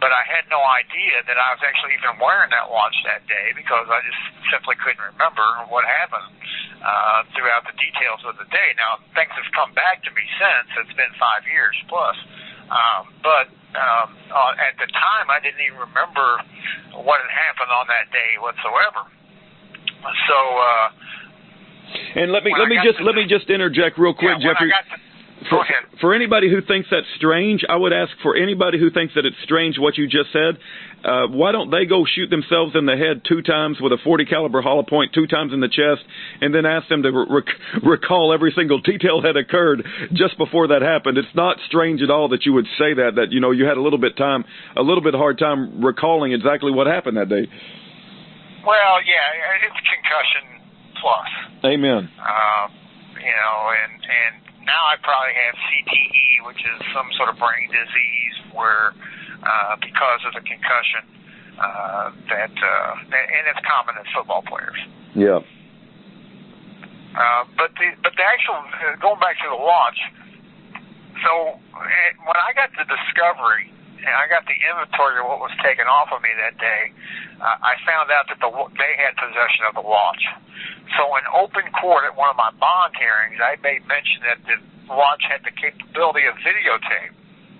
but I had no idea that I was actually even wearing that watch that day because I just simply couldn't remember what happened uh, throughout the details of the day. Now, things have come back to me since. It's been five years plus. Um, but um, uh, at the time, I didn't even remember what had happened on that day whatsoever. So, uh, and let me let me just let me just interject real quick, yeah, Jeffrey. Go For, ahead. for anybody who thinks that's strange, I would ask for anybody who thinks that it's strange what you just said, uh, why don't they go shoot themselves in the head two times with a forty caliber hollow point, two times in the chest, and then ask them to rec- recall every single detail that occurred just before that happened. It's not strange at all that you would say that, that, you know, you had a little bit time, a little bit hard time recalling exactly what happened that day. Well, yeah, it's concussion plus. Amen. Um, you know, and, and now I probably have C T E, which is some sort of brain disease where, uh, because of the concussion, uh, that, uh, and it's common in football players. Yeah. Uh, but the, but the actual, uh, going back to the watch, so it, when I got the discovery, and I got the inventory of what was taken off of me that day, uh, I found out that the, they had possession of the watch. So in open court at one of my bond hearings, I made mention that the watch had the capability of videotape.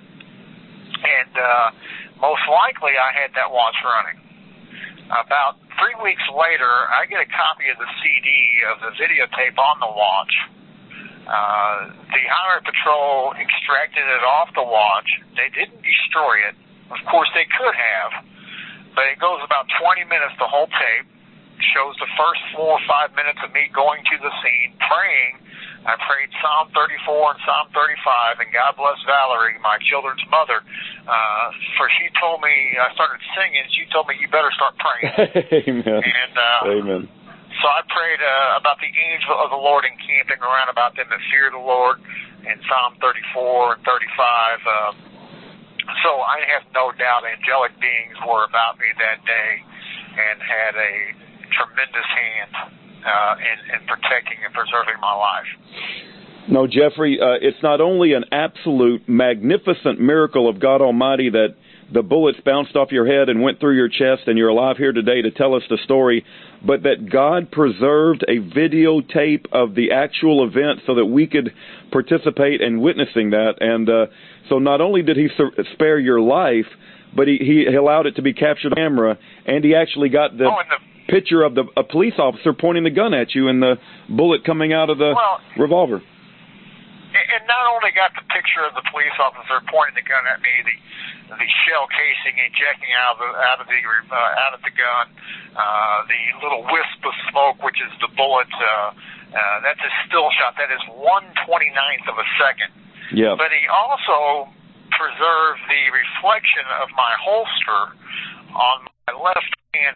And uh, most likely I had that watch running. About three weeks later, I get a copy of the C D of the videotape on the watch. Uh, the Highway Patrol extracted it off the watch. They didn't destroy it. Of course, they could have. But it goes about twenty minutes, the whole tape. Shows the first four or five minutes of me going to the scene, praying. I prayed Psalm thirty-four and Psalm thirty-five, and God bless Valerie, my children's mother, uh, for she told me, I started singing, she told me, you better start praying. Amen. And, uh, Amen. So I prayed uh, about the angel of the Lord encamping around about them that fear the Lord in Psalm thirty-four and thirty-five. Uh, so I have no doubt angelic beings were about me that day and had a tremendous hand uh, in, in protecting and preserving my life. No, Jeffrey, uh, it's not only an absolute magnificent miracle of God Almighty that the bullets bounced off your head and went through your chest and you're alive here today to tell us the story, but that God preserved a videotape of the actual event so that we could participate in witnessing that. And uh, so not only did he sur- spare your life, but he, he allowed it to be captured on camera, and he actually got the... Oh, and the picture of the a police officer pointing the gun at you and the bullet coming out of the well, revolver. And not only got the picture of the police officer pointing the gun at me, the the shell casing ejecting out of the out of the uh, out of the gun, uh, the little wisp of smoke, which is the bullet. Uh, uh, that's a still shot. That is one twenty-ninth of a second. Yeah. But he also preserved the reflection of my holster on my left hand.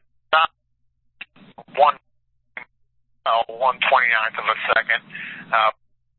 One, uh, one twenty-ninth of a second. Uh,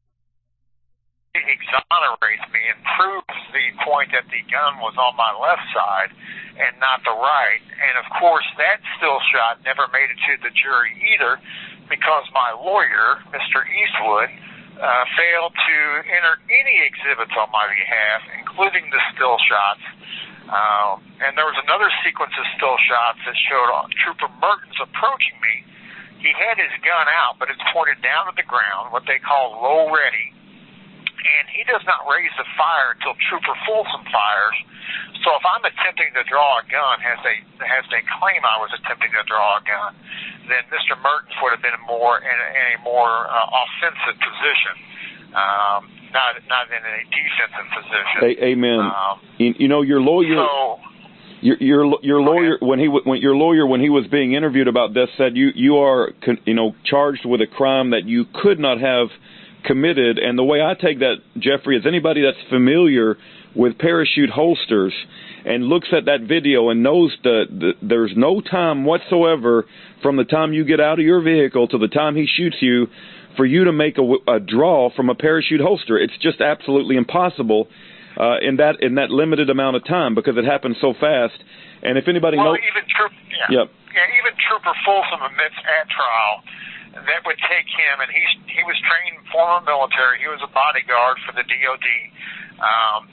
it exonerates me and proves the point that the gun was on my left side and not the right. And of course, that still shot never made it to the jury either because my lawyer, Mister Eastwood, uh, failed to enter any exhibits on my behalf, including the still shots. Um, and there was another sequence of still shots that showed Trooper Mertens approaching me. He had his gun out, but it's pointed down to the ground, what they call low ready. And he does not raise the fire until Trooper Folsom fires. So if I'm attempting to draw a gun, as they as they claim I was attempting to draw a gun, then Mister Mertens would have been more in a, in a more uh, offensive position. Um, Not, not in a defensive position. A- amen. Um, you, you know, your lawyer, so, your your your lawyer when he when your lawyer when he was being interviewed about this said you you are you know charged with a crime that you could not have committed. And the way I take that, Jeffrey, is anybody that's familiar with parachute holsters and looks at that video and knows that the, there's no time whatsoever from the time you get out of your vehicle to the time he shoots you for you to make a, a draw from a parachute holster. It's just absolutely impossible uh, in that in that limited amount of time because it happens so fast. And if anybody well, knows, even Troop, yeah, yep. yeah, even Trooper Folsom admits at trial that would take him, and he's he was trained former military. He was a bodyguard for the D O D. Um,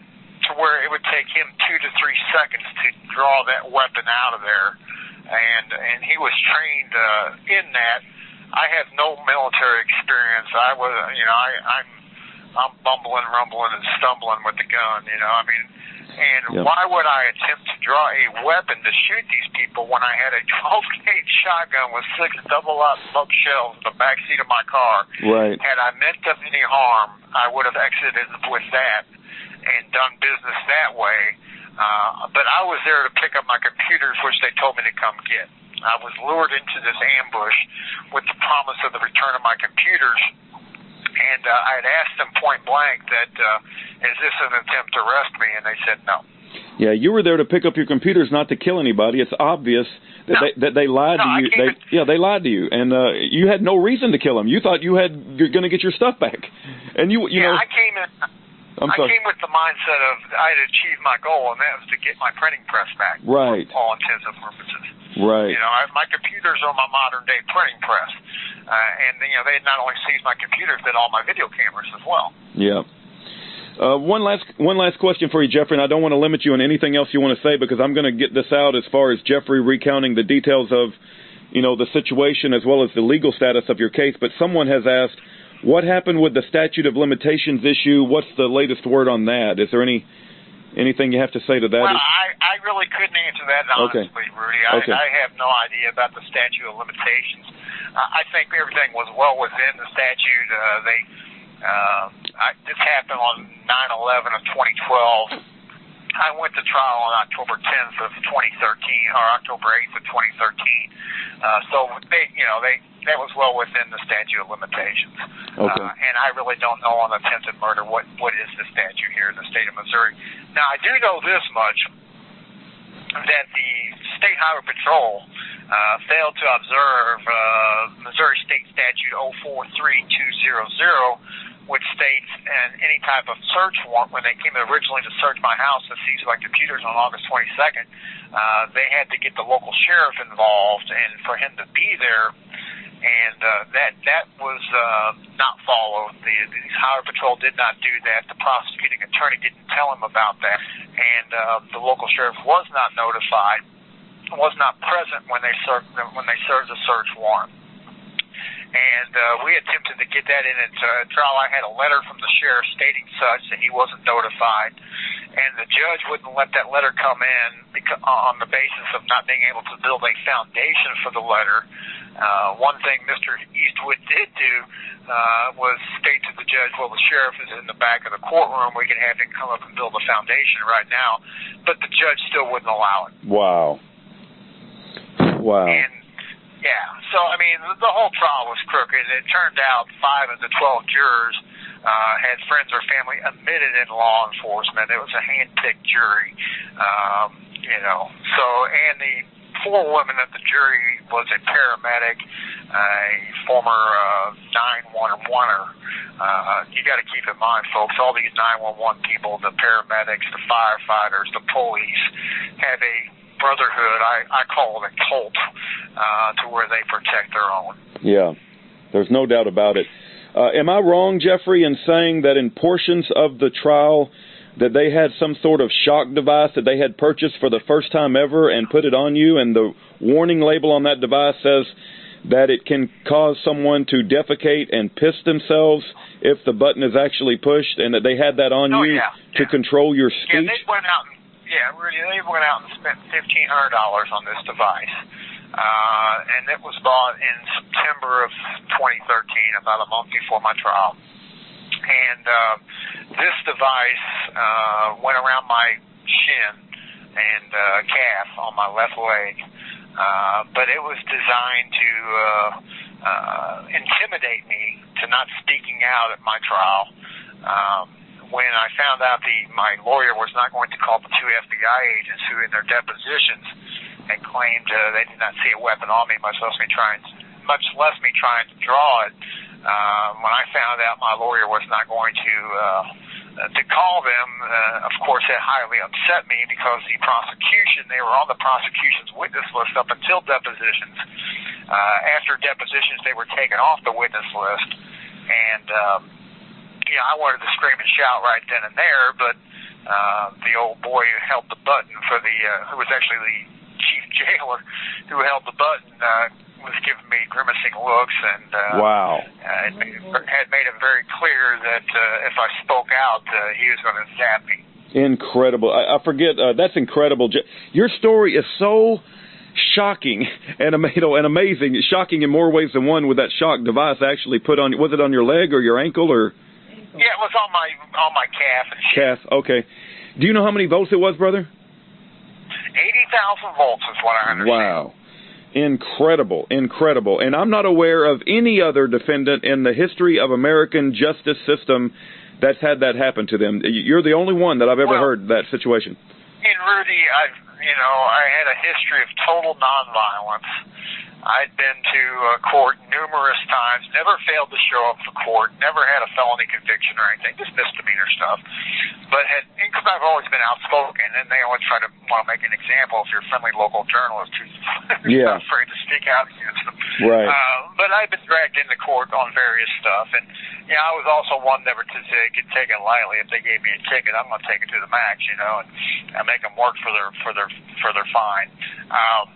to where it would take him two to three seconds to draw that weapon out of there, and and he was trained uh, in that. I have no military experience. I was, you know, I, I'm I'm bumbling, rumbling, and stumbling with the gun. You know, I mean, and yep. why would I attempt to draw a weapon to shoot these people when I had a twelve gauge shotgun with six double-up smoke shells in the back seat of my car? Right. Had I meant them any harm, I would have exited with that and done business that way. Uh, but I was there to pick up my computers, which they told me to come get. I was lured into this ambush with the promise of the return of my computers. And uh, I had asked them point blank that, uh, is this an attempt to arrest me? And they said no. Yeah, you were there to pick up your computers, not to kill anybody. It's obvious that no. they that they lied no, to you. They, yeah, they lied to you, and uh, you had no reason to kill them. You thought you had you're going to get your stuff back, and you you yeah, know. I came in. I'm I sorry. came with the mindset of I had achieved my goal, and that was to get my printing press back. Right. For all intents and purposes. Right. You know, I, my computers are my modern day printing press, uh, and you know they had not only seized my computers, but all my video cameras as well. Yeah. Uh, one last one last question for you, Jeffrey, and I don't want to limit you on anything else you want to say because I'm going to get this out as far as Jeffrey recounting the details of, you know, the situation as well as the legal status of your case. But someone has asked, what happened with the statute of limitations issue? What's the latest word on that? Is there any anything you have to say to that? Well, I, I really couldn't answer that honestly, okay. Rudy. I, okay. I have no idea about the statute of limitations. Uh, I think everything was well within the statute. Uh, they uh, I, this happened on nine eleven of twenty twelve. I went to trial on October tenth of twenty thirteen, or October eighth of twenty thirteen. Uh, so they, you know, they that was well within the statute of limitations. Okay. Uh, and I really don't know on attempted murder what what is the statute here in the state of Missouri. Now I do know this much, that the State Highway Patrol uh, failed to observe uh, Missouri State Statute oh four three two hundred, which states and any type of search warrant, when they came originally to search my house to seize my computers on August twenty-second, uh, they had to get the local sheriff involved and for him to be there. And uh, that that was uh, not followed. The, the Highway Patrol did not do that. The prosecuting attorney didn't tell him about that. And uh, the local sheriff was not notified, was not present when they served when they served the search warrant. And uh, we attempted to get that in into trial. I had a letter from the sheriff stating such that he wasn't notified, and the judge wouldn't let that letter come in because, on the basis of not being able to build a foundation for the letter. Uh, one thing Mister Eastwood did do uh, was state to the judge, well, the sheriff is in the back of the courtroom. We can have him come up and build a foundation right now. But the judge still wouldn't allow it. Wow. Wow. And, yeah, so, I mean, the, the whole trial was crooked. It turned out five of the twelve jurors uh, had friends or family admitted in law enforcement. It was a hand-picked jury, um, you know. So, and the four women at the jury was a paramedic, a former uh, nine one one-er. Uh, you got to keep in mind, folks, all these nine one one people, the paramedics, the firefighters, the police, have a brotherhood, I, I call it a cult, uh, to where they protect their own. Yeah, there's no doubt about it. Uh, am I wrong, Jeffrey, in saying that in portions of the trial that they had some sort of shock device that they had purchased for the first time ever and put it on you, and the warning label on that device says that it can cause someone to defecate and piss themselves if the button is actually pushed, and that they had that on oh, you yeah, to yeah. control your speech? Yeah, they went out and, yeah, really, they went out and spent fifteen hundred dollars on this device. Uh, and it was bought in September of twenty thirteen, about a month before my trial. And uh, this device uh, went around my shin and uh, calf on my left leg, uh, but it was designed to uh, uh, intimidate me to not speaking out at my trial. Um, when I found out the my lawyer was not going to call the two F B I agents who in their depositions and claimed uh, they did not see a weapon on me, much less me trying, much less me trying to draw it. Uh, when I found out my lawyer was not going to uh, to call them, uh, of course, that highly upset me because the prosecution, they were on the prosecution's witness list up until depositions. Uh, after depositions, they were taken off the witness list, and um, yeah, I wanted to scream and shout right then and there, but uh, the old boy who held the button for the, uh, who was actually the chief jailer who held the button, uh, was giving me grimacing looks, and uh, wow, uh, had made it very clear that uh, if I spoke out, uh, he was going to zap me. Incredible. I, I forget, uh, that's incredible. Your story is so shocking and, and amazing, shocking in more ways than one, with that shock device actually put on, was it on your leg or your ankle or? Yeah, it was on my, on my calf and shit. Calf, okay. Do you know how many volts it was, brother? eighty thousand volts is what I understand. Wow. Incredible, incredible. And I'm not aware of any other defendant in the history of American justice system that's had that happen to them. You're the only one that I've ever well, heard that situation. And Rudy, I've, you know, I had a history of total nonviolence. I'd been to uh, court numerous times, never failed to show up for court, never had a felony conviction or anything, just misdemeanor stuff. But had, because I've always been outspoken, and they always try to want to make an example of your friendly local journalist who's yeah. afraid to speak out against them. Right. Uh, but I've been dragged into court on various stuff, and yeah, I was also one never to say, get taken lightly. If they gave me a ticket, I'm going to take it to the max, you know, and, and make them work for their for their for their fine. Um,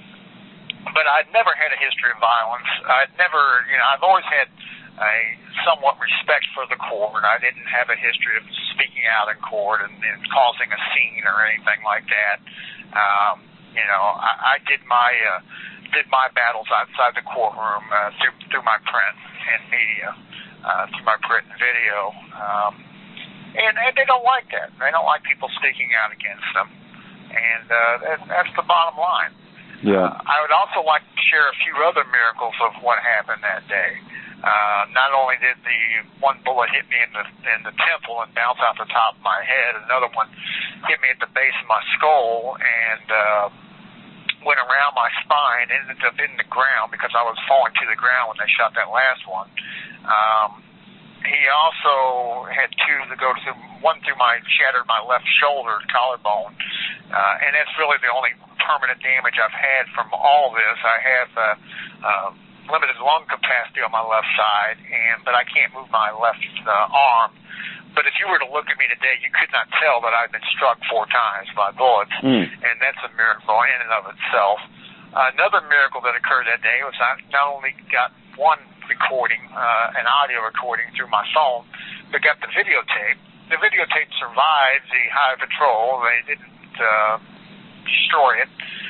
But I'd never had a history of violence. I'd never, you know, I've always had a somewhat respect for the court. I didn't have a history of speaking out in court and, and causing a scene or anything like that. Um, you know, I, I did my uh, did my battles outside the courtroom uh, through through my print and media, uh, through my print and video, um, and, and they don't like that. They don't like people speaking out against them, and uh, that, that's the bottom line. Yeah. Uh, I would also like to share a few other miracles of what happened that day. Uh, not only did the one bullet hit me in the in the temple and bounce off the top of my head, another one hit me at the base of my skull and uh, went around my spine, ended up in the ground because I was falling to the ground when they shot that last one. Um, he also had two that go through, one through my, shattered my left shoulder, collarbone, uh, and that's really the only permanent damage I've had from all this. I have uh, uh, limited lung capacity on my left side, and but I can't move my left uh, arm. But if you were to look at me today, you could not tell that I've been struck four times by bullets, mm. and that's a miracle in and of itself. Uh, another miracle that occurred that day was I not only got one recording, uh, an audio recording through my phone, but got the videotape. The videotape survived the high patrol. They didn't uh, destroy it.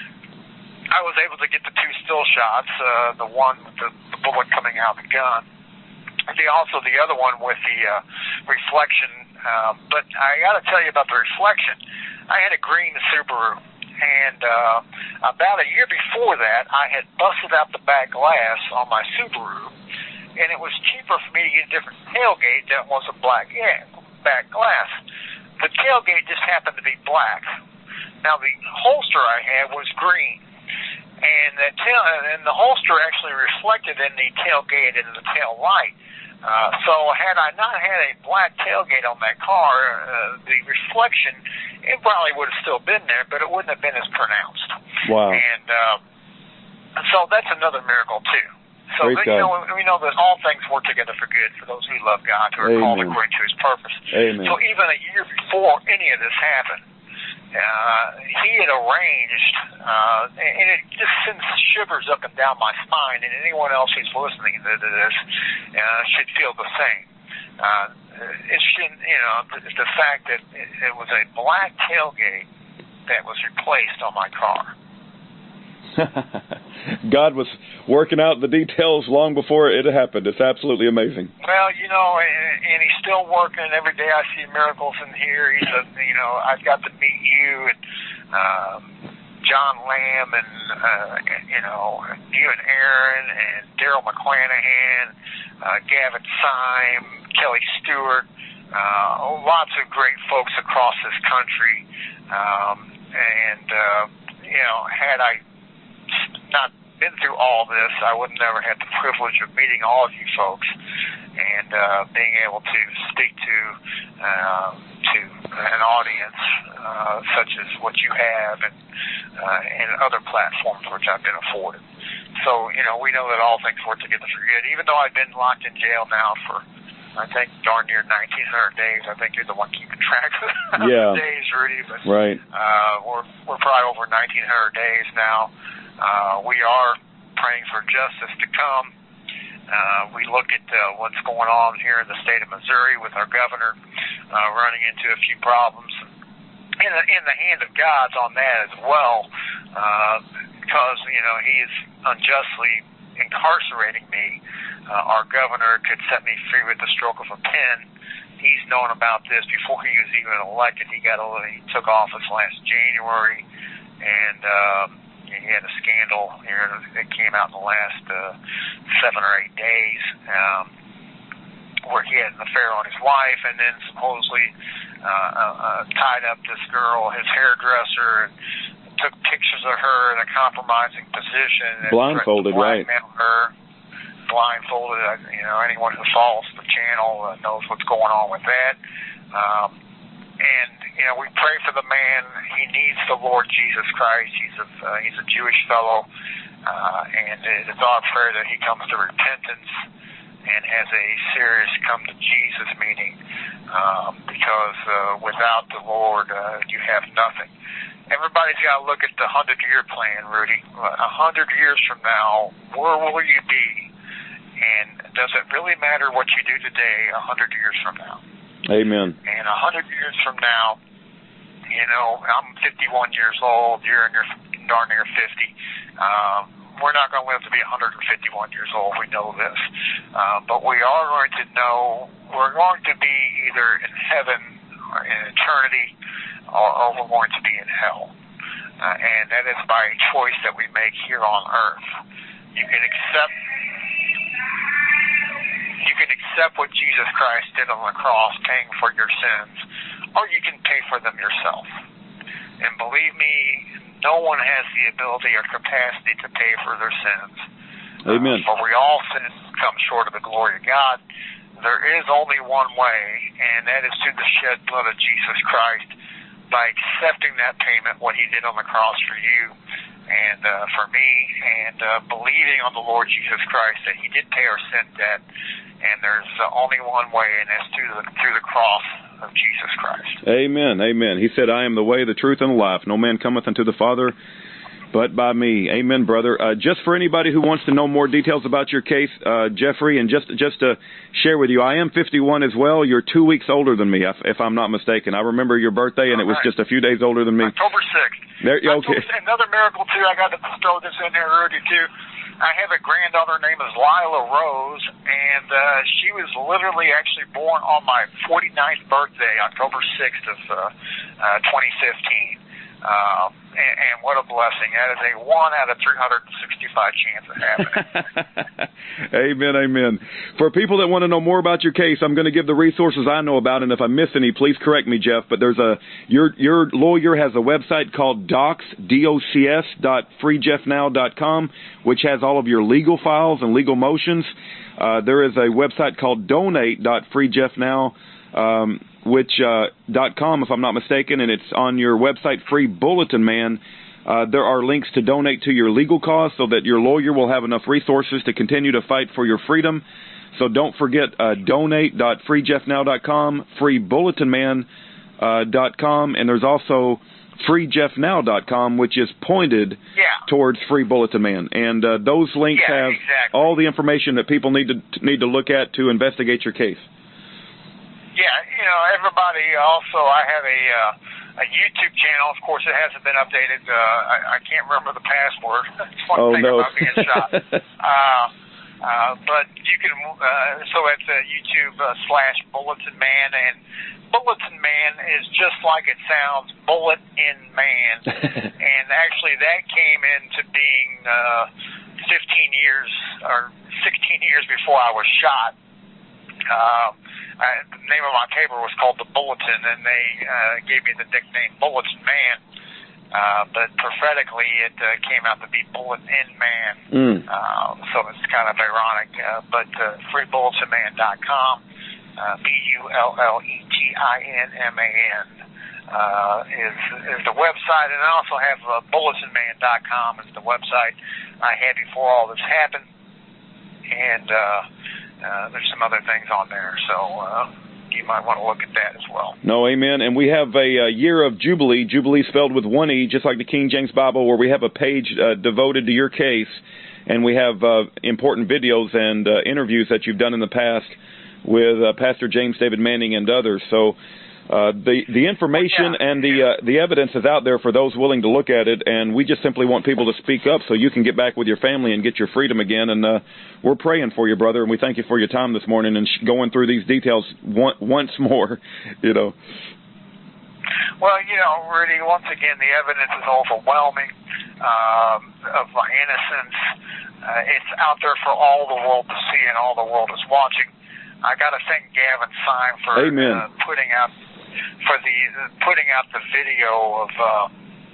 I was able to get the two still shots, uh, the one with the, the bullet coming out of the gun, and the, also the other one with the uh, reflection. Uh, but I got to tell you about the reflection. I had a green Subaru, and uh, about a year before that, I had busted out the back glass on my Subaru, and it was cheaper for me to get a different tailgate than it was a black yeah, back glass. The tailgate just happened to be black. Now, the holster I had was green, and the tail, and the holster actually reflected in the tailgate and the tail light. Uh, so had I not had a black tailgate on that car, uh, the reflection, it probably would have still been there, but it wouldn't have been as pronounced. Wow. And uh, so that's another miracle, too. So, Praise that, you God. know, we know that all things work together for good for those who love God, who are Amen. called according to His purpose. Amen. So even a year before any of this happened, uh, He had arranged, uh, and it just sends shivers up and down my spine, and anyone else who's listening to this uh, should feel the same. Uh, it should, you know, the, the fact that it, it was a black tailgate that was replaced on my car. God was working out the details long before it happened. It's absolutely amazing. Well, you know, and, and he's still working. Every day I see miracles in here. He's a, you know, I've got to meet you and um, John Lamb and, uh, you know, you and Aaron and Daryl McClanahan, uh, Gavin Syme, Kelly Stewart, uh, lots of great folks across this country. Um, and, uh, you know, had I not been through all this, I would never had the privilege of meeting all of you folks and uh, being able to speak to uh, to an audience uh, such as what you have and uh, and other platforms which I've been afforded. So, you know, we know that all things work together for good. Even though I've been locked in jail now for I think darn near nineteen hundred days. I think you're the one keeping track of yeah. the days, Rudy. But, right. Uh, we're we're probably over nineteen hundred days now. Uh, we are praying for justice to come. Uh, we look at uh, what's going on here in the state of Missouri with our governor uh, running into a few problems. In the, in the hand of God's on that as well, uh, because you know he's unjustly incarcerating me. Uh, our governor could set me free with the stroke of a pen. He's known about this before he was even elected. He got a, he took office last January, and um, he had a scandal here that came out in the last uh, seven or eight days, um, where he had an affair on his wife, and then supposedly uh, uh, uh, tied up this girl, his hairdresser, and took pictures of her in a compromising position. And blindfolded, right? Her. Blindfolded, you know, anyone who follows the channel uh, knows what's going on with that. Um, and you know, we pray for the man. He needs the Lord Jesus Christ. He's a uh, he's a Jewish fellow, uh, and it is our prayer that he comes to repentance and has a serious come to Jesus meeting. Um, because uh, without the Lord, uh, you have nothing. Everybody's got to look at the hundred-year plan, Rudy. A hundred years from now, where will you be? And does it really matter what you do today a hundred years from now? Amen. And a hundred years from now, you know, I'm fifty-one years old. You're in your darn near fifty. Um, we're not going to live to be one hundred fifty-one years old. We know this. Uh, but we are going to know we're going to be either in heaven or in eternity, or, or we're going to be in hell. Uh, and that is by a choice that we make here on earth. You can accept You can accept what Jesus Christ did on the cross, paying for your sins, or you can pay for them yourself. And believe me, no one has the ability or capacity to pay for their sins. Amen. Uh, for we all sin come short of the glory of God. There is only one way, and that is through the shed blood of Jesus Christ, by accepting that payment, what he did on the cross for you and uh, for me, and uh, believing on the Lord Jesus Christ that he did pay our sin debt. And there's uh, only one way, and that's through the, through the cross of Jesus Christ. Amen, amen. He said, I am the way, the truth, and the life. No man cometh unto the Father but by me. Amen, brother. Uh, just for anybody who wants to know more details about your case, uh, Jeffrey, and just just to share with you, I am fifty-one as well. You're two weeks older than me, if, if I'm not mistaken. I remember your birthday, and it was right. just a few days older than me. October sixth. There, okay. Another miracle, too. I got to throw this in there, Rudy, too. I have a granddaughter named is Lila Rose, and uh, she was literally actually born on my forty-ninth birthday, October sixth of uh, uh, twenty fifteen. Uh, and, and what a blessing. That is a one out of three hundred sixty-five chance of happening. Amen, amen. For people that want to know more about your case, I'm going to give the resources I know about, and if I miss any, please correct me, Jeff. But there's a your your lawyer has a website called docs, D O C S dot free jeff now dot com, which has all of your legal files and legal motions. Uh, there is a website called donate dot free jeff now um, which uh, dot com, if I'm not mistaken, and it's on your website, Free Bulletin Man. Uh, there are links to donate to your legal cause so that your lawyer will have enough resources to continue to fight for your freedom. So don't forget uh, donate dot free jeff now dot com, free bulletin man dot com, and there's also free jeff now dot com, which is pointed yeah. towards Free Bulletin Man. And uh, those links yeah, have exactly. all the information that people need to need to look at to investigate your case. Yeah, you know, everybody also, I have a uh, a YouTube channel. Of course, it hasn't been updated. Uh, I, I can't remember the password. It's one oh, thing no. about being shot. uh, uh, but you can, uh, so it's uh, YouTube uh, slash Bulletin Man, and Bulletin Man is just like it sounds, bullet in man. And actually that came into being uh, fifteen years or sixteen years before I was shot. Uh, I, the name of my paper was called The Bulletin, and they uh, gave me the nickname Bulletin Man. Uh, but prophetically, it uh, came out to be Bulletin Man. Mm. Uh, so it's kind of ironic. Uh, but uh, free bulletin man dot com, uh, B U L L E T I N M A N, uh, is is the website. And I also have uh, bulletin man dot com is the website I had before all this happened. And uh, uh, there's some other things on there. So uh, you might want to look at that as well. No, amen. And we have a, a year of Jubilee, Jubilee spelled with one E, just like the King James Bible, where we have a page uh, devoted to your case, and we have uh, important videos and uh, interviews that you've done in the past with uh, Pastor James David Manning and others. So uh, the the information yeah. and the uh, the evidence is out there for those willing to look at it, and we just simply want people to speak up so you can get back with your family and get your freedom again. And uh, we're praying for you, brother, and we thank you for your time this morning and sh- going through these details one, once more, you know. Well, you know, Rudy, once again, the evidence is overwhelming um, of my innocence. Uh, it's out there for all the world to see, and all the world is watching. I got to thank Gavin Syme for uh, putting out for the uh, putting out the video of uh,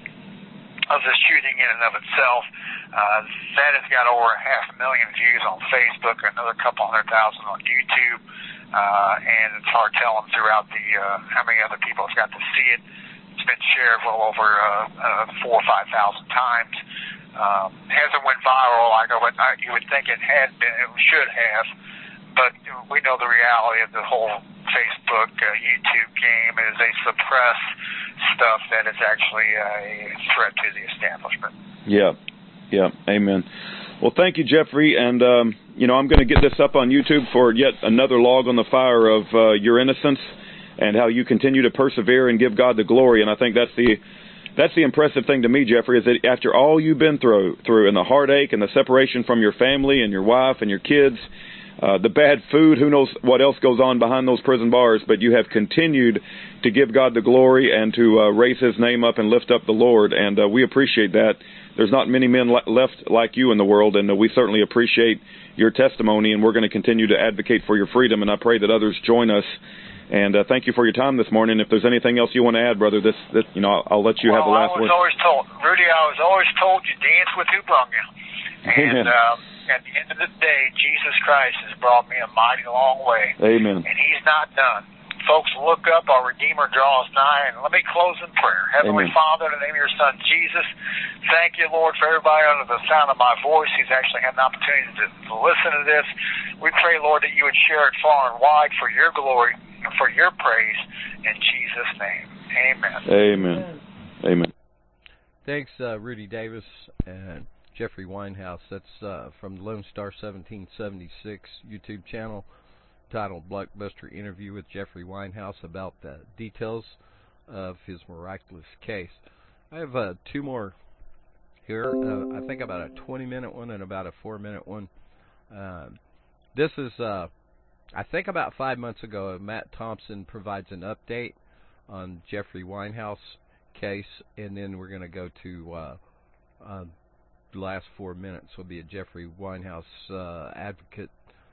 of the shooting in and of itself. Uh, that has got over half a million views on Facebook, another couple hundred thousand on YouTube, uh, and it's hard telling throughout the uh, how many other people have got to see it. It's been shared well over uh, uh, four or five thousand times. Um, hasn't went viral like I would, I, you would think it had been, it should have, but we know the reality of the whole Facebook, uh, YouTube game is they suppress stuff that is actually a threat to the establishment. Yeah, yeah, amen. Well, thank you, Jeffrey, and, um, you know, I'm going to get this up on YouTube for yet another log on the fire of uh, your innocence and how you continue to persevere and give God the glory, and I think that's the That's the impressive thing to me, Jeffrey, is that after all you've been through, through and the heartache and the separation from your family and your wife and your kids, uh, the bad food, who knows what else goes on behind those prison bars, but you have continued to give God the glory and to uh, raise His name up and lift up the Lord, and uh, we appreciate that. There's not many men le- left like you in the world, and uh, we certainly appreciate your testimony, and we're going to continue to advocate for your freedom, and I pray that others join us. And uh, thank you for your time this morning. If there's anything else you want to add, brother, this, this you know, I'll, I'll let you well, have the last word. Well, I was always told, Rudy, I was always told you dance with who brung you. And uh, at the end of the day, Jesus Christ has brought me a mighty long way. Amen. And He's not done. Folks, look up, our Redeemer draws nigh, and let me close in prayer. Heavenly Amen. Father, in the name of your Son, Jesus, thank you, Lord, for everybody under the sound of my voice who's actually had an opportunity to, to listen to this. We pray, Lord, that you would share it far and wide for your glory and for your praise. In Jesus' name, amen. Amen. Amen. Thanks, uh, Rudy Davis and Jeffrey Winehouse. That's uh, from the Lone Star seventeen seventy-six YouTube channel, titled Blockbuster Interview with Jeffrey Winehouse about the details of his miraculous case. I have uh, two more here. Uh, I think about a twenty minute one and about a four minute one. Uh, this is, uh, I think about five months ago, Matt Thompson provides an update on Jeffrey Winehouse case, and then we're going to go to uh, uh, the last four minutes will be a Jeffrey Winehouse uh, advocate.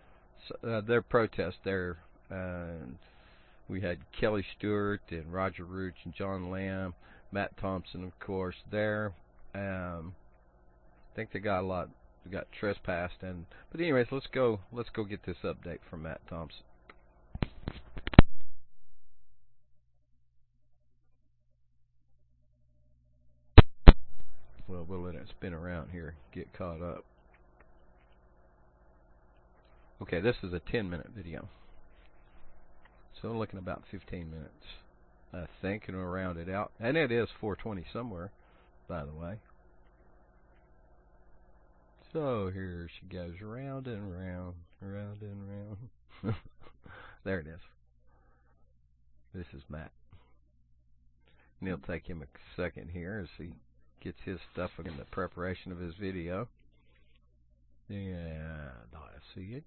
Uh, their protest there, uh, we had Kelly Stewart and Roger Roach and John Lamb, Matt Thompson, of course, there. Um, I think they got a lot, they got trespassed, and but anyways, let's go, let's go get this update from Matt Thompson. Well, we'll let it spin around here, get caught up. Okay, this is a ten minute video. So I'm looking about fifteen minutes, I think, and we'll round it out. And it is four twenty somewhere, by the way. So here she goes, round and round, round and round. There it is. This is Matt. And it'll take him a second here as he gets his stuff in the preparation of his video. Yeah, I see it.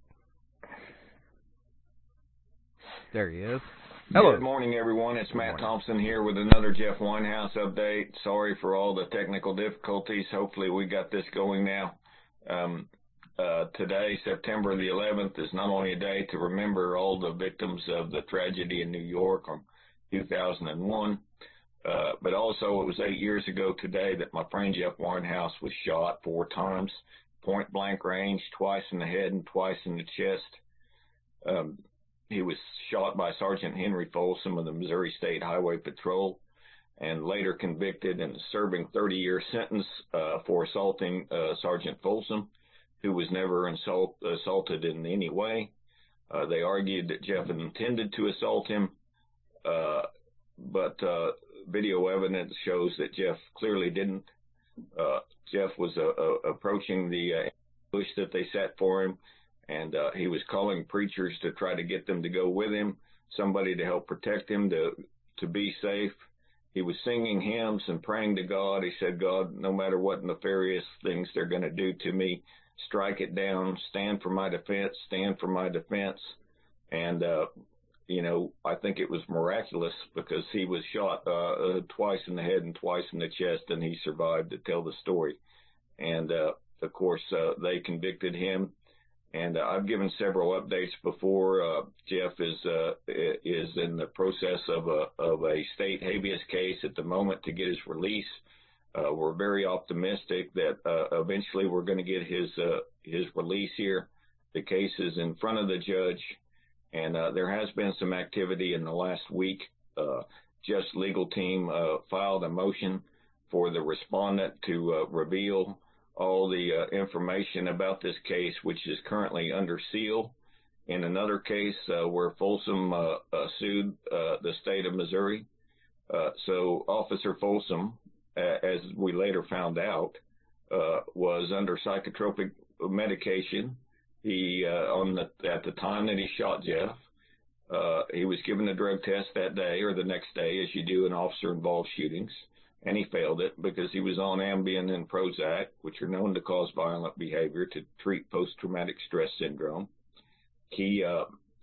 There he is. Hello. Good morning, everyone. It's Matt Thompson here with another Jeff Winehouse update. Sorry for all the technical difficulties. Hopefully we got this going now. Um, uh, today, September the eleventh, is not only a day to remember all the victims of the tragedy in New York in two thousand one, uh, but also it was eight years ago today that my friend Jeff Winehouse was shot four times, point blank range, twice in the head and twice in the chest. Um, He was shot by Sergeant Henry Folsom of the Missouri State Highway Patrol and later convicted and serving a thirty year sentence uh, for assaulting uh, Sergeant Folsom, who was never insult, assaulted in any way. Uh, they argued that Jeff intended to assault him, uh, but uh, video evidence shows that Jeff clearly didn't. Uh, Jeff was uh, uh, approaching the uh, bush that they set for him, and uh, he was calling preachers to try to get them to go with him, somebody to help protect him, to to be safe. He was singing hymns and praying to God. He said, God, no matter what nefarious things they're going to do to me, strike it down, stand for my defense, stand for my defense. And, uh, you know, I think it was miraculous because he was shot uh, uh, twice in the head and twice in the chest, and he survived to tell the story. And, uh, of course, uh, they convicted him. And uh, I've given several updates before. Uh, Jeff is uh, is in the process of a of a state habeas case at the moment to get his release. Uh, we're very optimistic that uh, eventually we're going to get his uh, his release here. The case is in front of the judge, and uh, there has been some activity in the last week. Uh, Jeff's legal team uh, filed a motion for the respondent to uh, reveal all the uh, information about this case, which is currently under seal. In another case uh, where Folsom uh, uh, sued uh, the state of Missouri. Uh, so Officer Folsom, uh, as we later found out, uh, was under psychotropic medication. He, uh, on the, at the time that he shot Jeff, uh, he was given a drug test that day or the next day, as you do in officer-involved shootings. And he failed it because he was on Ambien and Prozac, which are known to cause violent behavior to treat post-traumatic stress syndrome. He uh,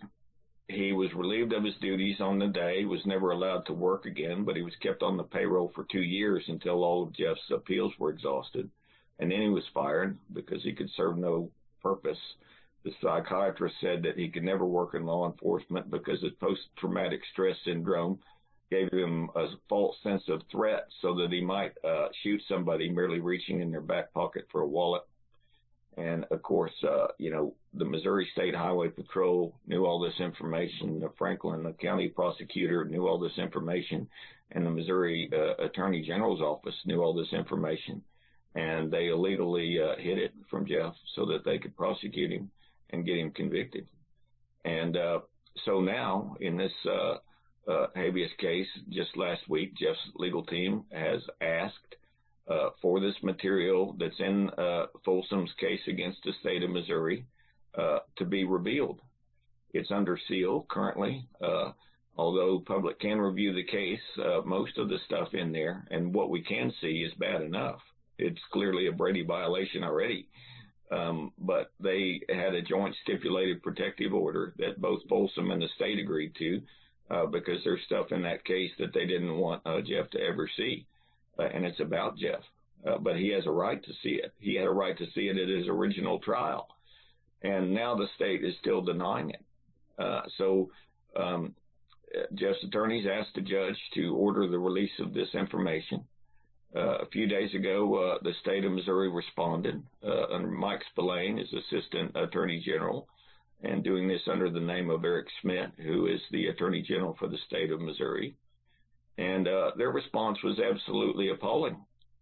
he was relieved of his duties on the day, was never allowed to work again, but he was kept on the payroll for two years until all of Jeff's appeals were exhausted. And then he was fired because he could serve no purpose. The psychiatrist said that he could never work in law enforcement because his post-traumatic stress syndrome gave him a false sense of threat so that he might uh, shoot somebody merely reaching in their back pocket for a wallet. And, of course, uh, you know, the Missouri State Highway Patrol knew all this information. The Franklin the county prosecutor knew all this information. And the Missouri uh, Attorney General's office knew all this information. And they illegally uh, hid it from Jeff so that they could prosecute him and get him convicted. And uh, so now, in this uh, Uh, habeas case, just last week, Jeff's legal team has asked uh, for this material that's in uh, Folsom's case against the state of Missouri uh, to be revealed. It's under seal currently, uh, although public can review the case. Uh, most of the stuff in there, and what we can see, is bad enough. It's clearly a Brady violation already. Um, but they had a joint stipulated protective order that both Folsom and the state agreed to, Uh, because there's stuff in that case that they didn't want uh, Jeff to ever see. Uh, and it's about Jeff. Uh, but he has a right to see it. He had a right to see it at his original trial. And now the state is still denying it. Uh, so um, Jeff's attorneys asked the judge to order the release of this information. Uh, a few days ago, uh, the state of Missouri responded. Uh, under Mike Spillane is Assistant Attorney General, and doing this under the name of Eric Schmidt, who is the Attorney General for the state of Missouri. And uh, their response was absolutely appalling.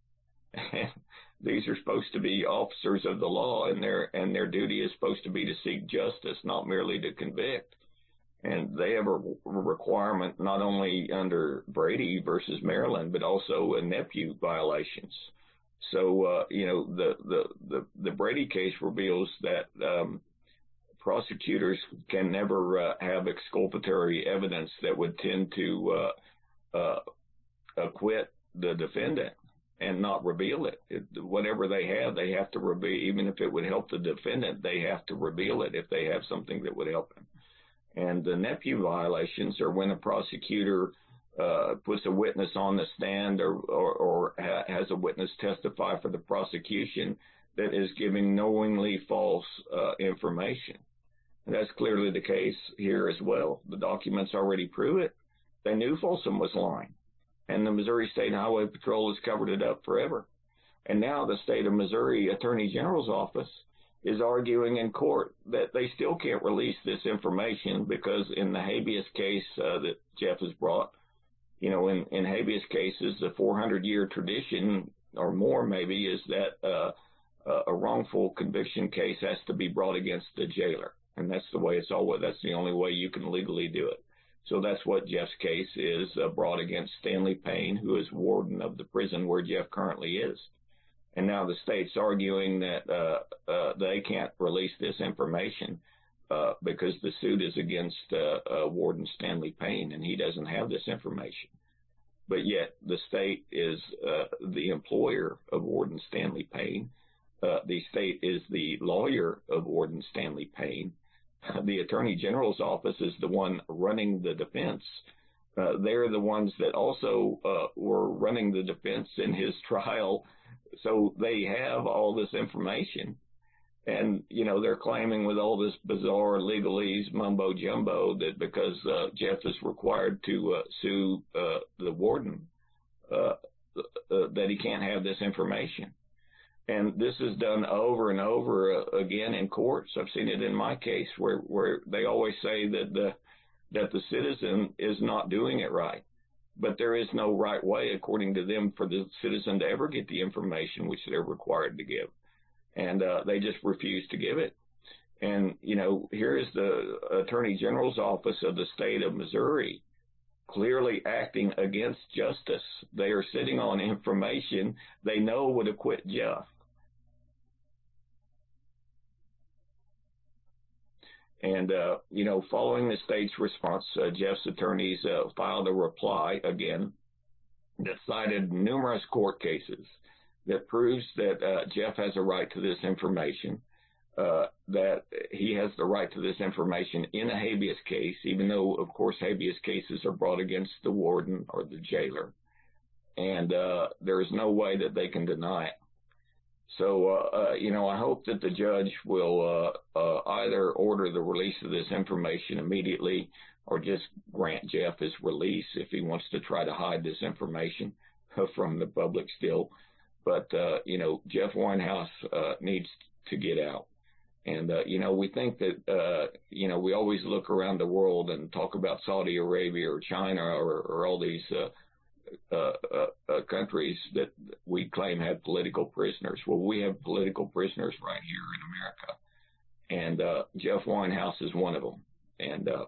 These are supposed to be officers of the law, and their and their duty is supposed to be to seek justice, not merely to convict. And they have a requirement not only under Brady versus Maryland, but also in nephew violations. So, uh, you know, the, the, the, the Brady case reveals that um, prosecutors can never uh, have exculpatory evidence that would tend to uh, uh, acquit the defendant and not reveal it. it. Whatever they have, they have to reveal. Even if it would help the defendant, they have to reveal it if they have something that would help him. And the nephew violations are when a prosecutor uh, puts a witness on the stand or, or, or ha- has a witness testify for the prosecution that is giving knowingly false uh, information. That's clearly the case here as well. The documents already prove it. They knew Folsom was lying, and the Missouri State Highway Patrol has covered it up forever. And now the state of Missouri Attorney General's office is arguing in court that they still can't release this information because in the habeas case uh, that Jeff has brought, you know, in, in habeas cases, the four hundred year tradition or more maybe is that uh, a wrongful conviction case has to be brought against the jailer. And that's the way it's always, that's the only way you can legally do it. So that's what Jeff's case is, uh, brought against Stanley Payne, who is warden of the prison where Jeff currently is. And now the state's arguing that uh, uh, they can't release this information uh, because the suit is against uh, uh, Warden Stanley Payne, and he doesn't have this information. But yet the state is uh, the employer of Warden Stanley Payne. Uh, the state is the lawyer of Warden Stanley Payne. The Attorney General's office is the one running the defense. Uh, they're the ones that also uh, were running the defense in his trial. So they have all this information. And, you know, they're claiming with all this bizarre legalese mumbo jumbo that because uh, Jeff is required to uh, sue uh, the warden, uh, uh, that he can't have this information. And this is done over and over uh, again in courts. I've seen it in my case where, where they always say that the, that the citizen is not doing it right. But there is no right way, according to them, for the citizen to ever get the information which they're required to give. And uh, they just refuse to give it. And, you know, here is the Attorney General's office of the state of Missouri clearly acting against justice. They are sitting on information they know would acquit Jeff. And, uh, you know, following the state's response, uh, Jeff's attorneys uh, filed a reply again that cited numerous court cases that proves that uh, Jeff has a right to this information, uh, that he has the right to this information in a habeas case, even though, of course, habeas cases are brought against the warden or the jailer. And uh, there is no way that they can deny it. So, uh, uh, you know, I hope that the judge will uh, uh, either order the release of this information immediately or just grant Jeff his release if he wants to try to hide this information from the public still. But, uh, you know, Jeff Winehouse uh, needs to get out. And, uh, you know, we think that, uh, you know, we always look around the world and talk about Saudi Arabia or China or, or all these uh, uh, uh, uh, countries that we claim have political prisoners. Well, we have political prisoners right here in America. And uh, Jeff Winehouse is one of them. And uh,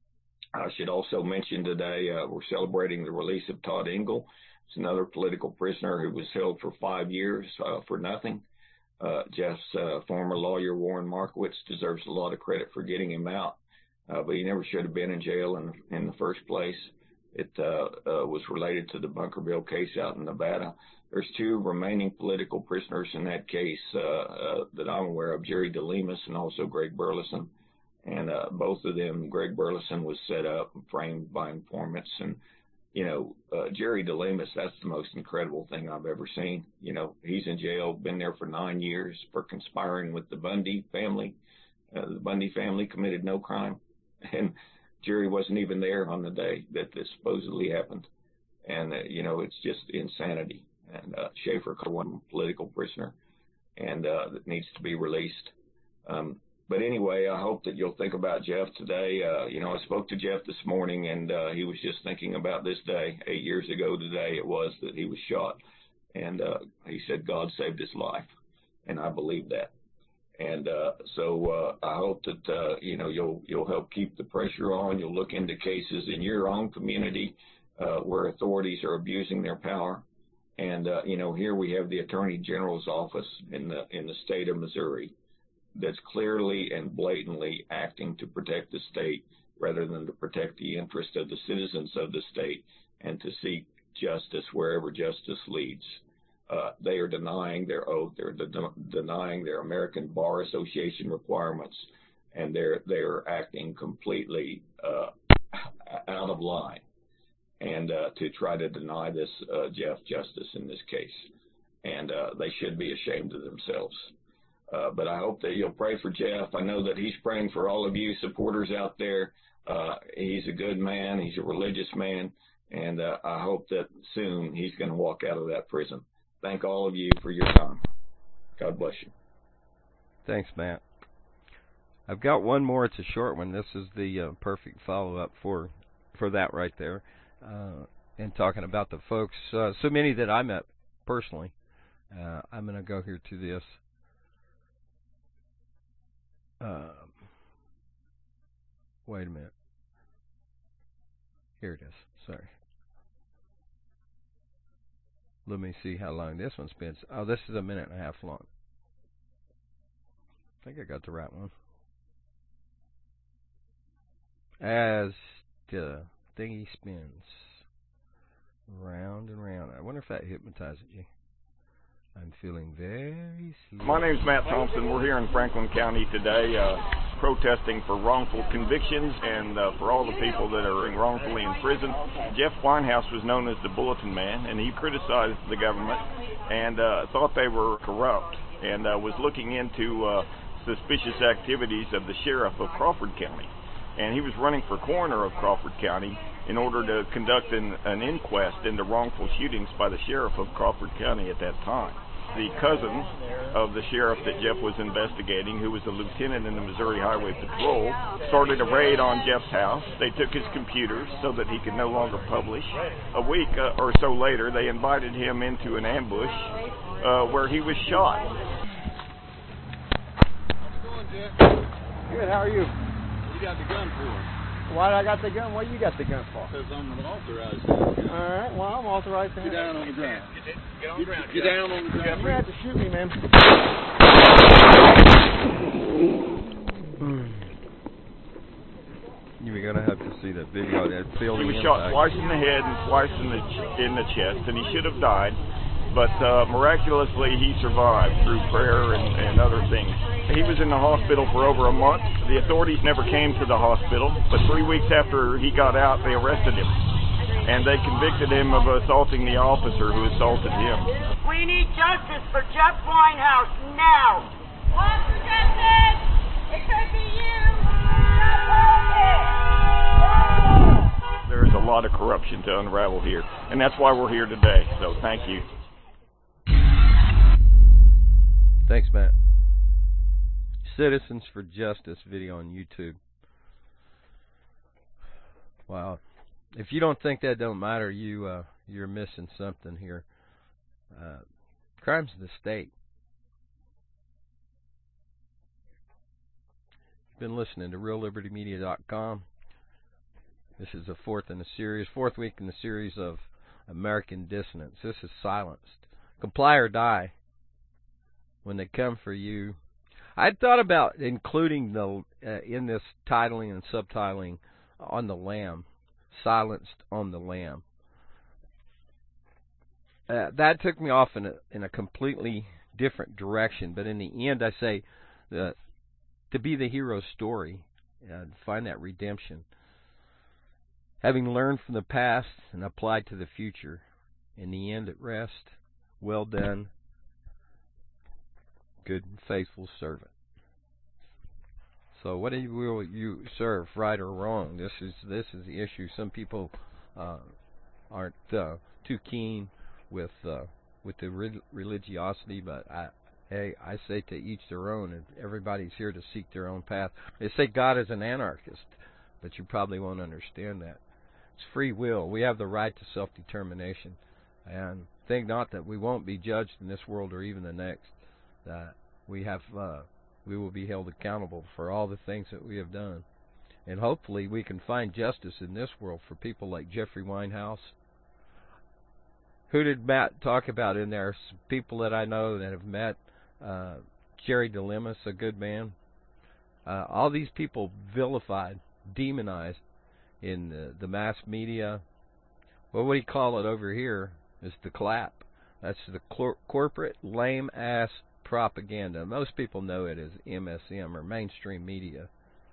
I should also mention today uh, we're celebrating the release of Todd Engel. It's another political prisoner who was held for five years uh, for nothing. Uh, Jeff's uh, former lawyer, Warren Markowitz, deserves a lot of credit for getting him out, uh, but he never should have been in jail in, in the first place. It uh, uh, was related to the Bunkerville case out in Nevada. There's two remaining political prisoners in that case uh, uh, that I'm aware of, Jerry DeLemus and also Greg Burleson. And uh, both of them, Greg Burleson was set up and framed by informants. And, you know, uh, Jerry DeLemus, that's the most incredible thing I've ever seen. You know, he's in jail, been there for nine years for conspiring with the Bundy family. Uh, the Bundy family committed no crime. And Jerry wasn't even there on the day that this supposedly happened. And, uh, you know, it's just insanity. And uh, Schaefer, one political prisoner, and uh, that needs to be released. Um, but anyway, I hope that you'll think about Jeff today. Uh, you know, I spoke to Jeff this morning, and uh, he was just thinking about this day. Eight years ago today it was that he was shot. And uh, he said God saved his life. And I believe that. And uh, so uh, I hope that, uh, you know, you'll you'll help keep the pressure on. You'll look into cases in your own community uh, where authorities are abusing their power. And, uh, you know, here we have the Attorney General's office in the in the state of Missouri that's clearly and blatantly acting to protect the state rather than to protect the interest of the citizens of the state and to seek justice wherever justice leads. Uh, they are denying their oath. They're de- denying their American Bar Association requirements, and they're they're acting completely uh, out of line. And uh, to try to deny this uh, Jeff justice in this case, and uh, they should be ashamed of themselves. Uh, but I hope that you'll pray for Jeff. I know that he's praying for all of you supporters out there. Uh, he's a good man. He's a religious man, and uh, I hope that soon he's going to walk out of that prison. Thank all of you for your time. God bless you. Thanks, Matt. I've got one more. It's a short one. This is the uh, perfect follow-up for for that right there. Uh, and talking about the folks, uh, so many that I met personally. Uh, I'm going to go here to this. Uh, Wait a minute. Here it is. Sorry. Let me see how long this one spends. Oh, this is a minute and a half long. I think I got the right one. As the thingy spins round and round. I wonder if that hypnotizes you. I'm feeling very sleepy. My name's Matt Thompson. We're here in Franklin County today uh, protesting for wrongful convictions and uh, for all the people that are wrongfully in prison. Jeff Winehouse was known as the Bulletin Man, and he criticized the government and uh, thought they were corrupt, and uh, was looking into uh, suspicious activities of the sheriff of Crawford County. And he was running for coroner of Crawford County in order to conduct an, an inquest into wrongful shootings by the sheriff of Crawford County at that time. The cousin of the sheriff that Jeff was investigating, who was a lieutenant in the Missouri Highway Patrol, started a raid on Jeff's house. They took his computers so that he could no longer publish. A week uh, or so later, they invited him into an ambush uh, where he was shot. How's it going, Jeff? Good, how are you? You got the gun for? Why I got the gun? What you got the gun for? Because I'm an authorized. All right, well, I'm authorized to Get down on the ground. Get, get on the ground. Get down on the ground. You're going to have to shoot me, man. You're going to have to see that video. That He was shot twice in the head and twice in the ch- in the chest, and he should have died. But uh, miraculously, he survived through prayer and, and other things. He was in the hospital for over a month. The authorities never came to the hospital, but three weeks after he got out, they arrested him. And they convicted him of assaulting the officer who assaulted him. We need justice for Jeff Winehouse now. One for justice. It could be you. There is a lot of corruption to unravel here, and that's why we're here today. So thank you. Thanks, Matt. Citizens for Justice video on YouTube. Wow. If you don't think that don't matter, you, uh, you're missing something here. Uh, crimes of the state. Been listening to Real Liberty Media dot com. This is the fourth in the series, fourth week in the series of American Dissonance. This is Silenced. Comply or die. When they come for you. I thought about including the uh, in this titling and subtitling on the Lamb, Silenced on the Lamb. Uh, that took me off in a in a completely different direction, but in the end, I say uh, to be the hero's story and find that redemption, having learned from the past and applied to the future. In the end, at rest. Well done. Good and faithful servant. So what do you, will you serve, right or wrong? This is this is the issue. Some people uh, aren't uh, too keen with uh, with the re- religiosity, but I hey I say to each their own. And everybody's here to seek their own path. They say God is an anarchist, but you probably won't understand that. It's free will. We have the right to self-determination, and think not that we won't be judged in this world or even the next. That we have, uh, we will be held accountable for all the things that we have done, and hopefully we can find justice in this world for people like Jeffrey Winehouse. Who did Matt talk about in there? Some people that I know that have met. Uh, Jerry DeLemus, a good man. Uh, all these people vilified, demonized in the, the mass media. Well, what do you call it over here is the clap. That's the cor- corporate lame-ass propaganda. Most people know it as M S M or mainstream media.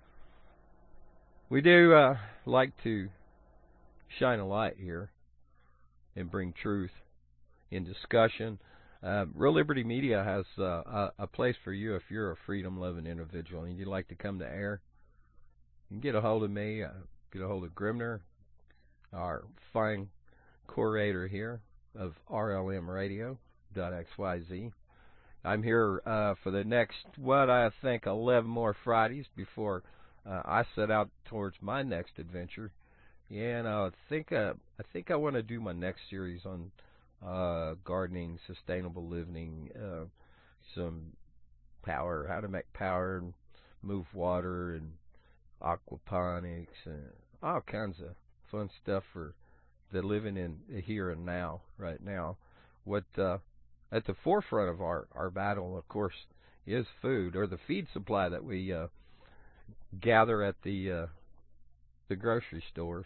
We do uh, like to shine a light here and bring truth in discussion. Uh, Real Liberty Media has uh, a, a place for you if you're a freedom-loving individual and you'd like to come to air. You can get a hold of me, uh, get a hold of Grimner, our fine curator here of R L M radio dot x y z. I'm here uh, for the next, what I think, eleven more Fridays before uh, I set out towards my next adventure. Yeah, and I think uh, I think I want to do my next series on uh, gardening, sustainable living, uh, some power, how to make power and move water, and aquaponics and all kinds of fun stuff for the living in the here and now, right now. What uh, at the forefront of our, our battle, of course, is food, or the feed supply that we uh, gather at the uh, the grocery stores.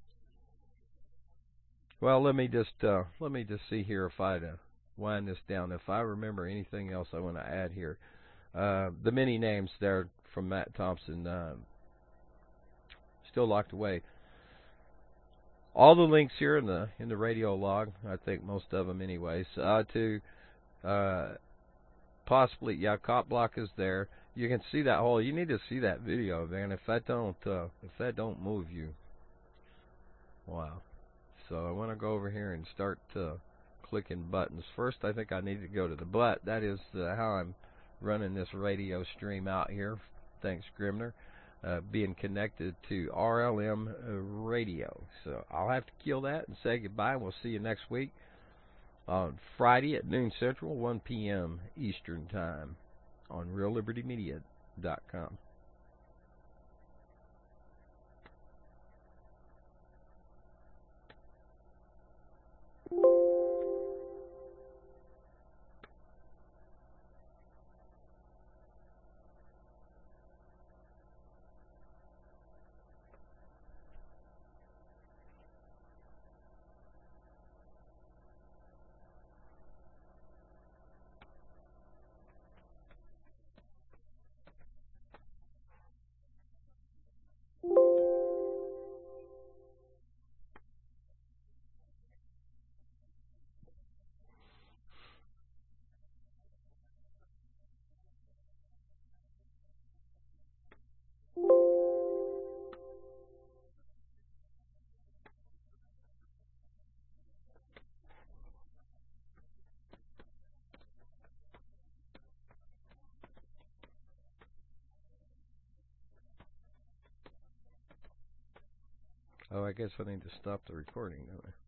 Well, let me just uh, let me just see here if I uh, wind this down. If I remember anything else I want to add here, uh, the many names there from Matt Thompson, uh, still locked away. All the links here in the in the radio log, I think most of them anyways, uh, to uh, possibly, yeah, Cop Block is there. You can see that whole, you need to see that video, man. If that don't, uh, if that don't move you, wow. So I want to go over here and start uh, clicking buttons. First, I think I need to go to the butt. That is uh, how I'm running this radio stream out here. Thanks, Grimner. Uh, being connected to R L M uh, radio. So I'll have to kill that and say goodbye. We'll see you next week on Friday at noon Central, one P M Eastern Time on Real Liberty Media dot com. Oh, I guess I need to stop the recording, don't I?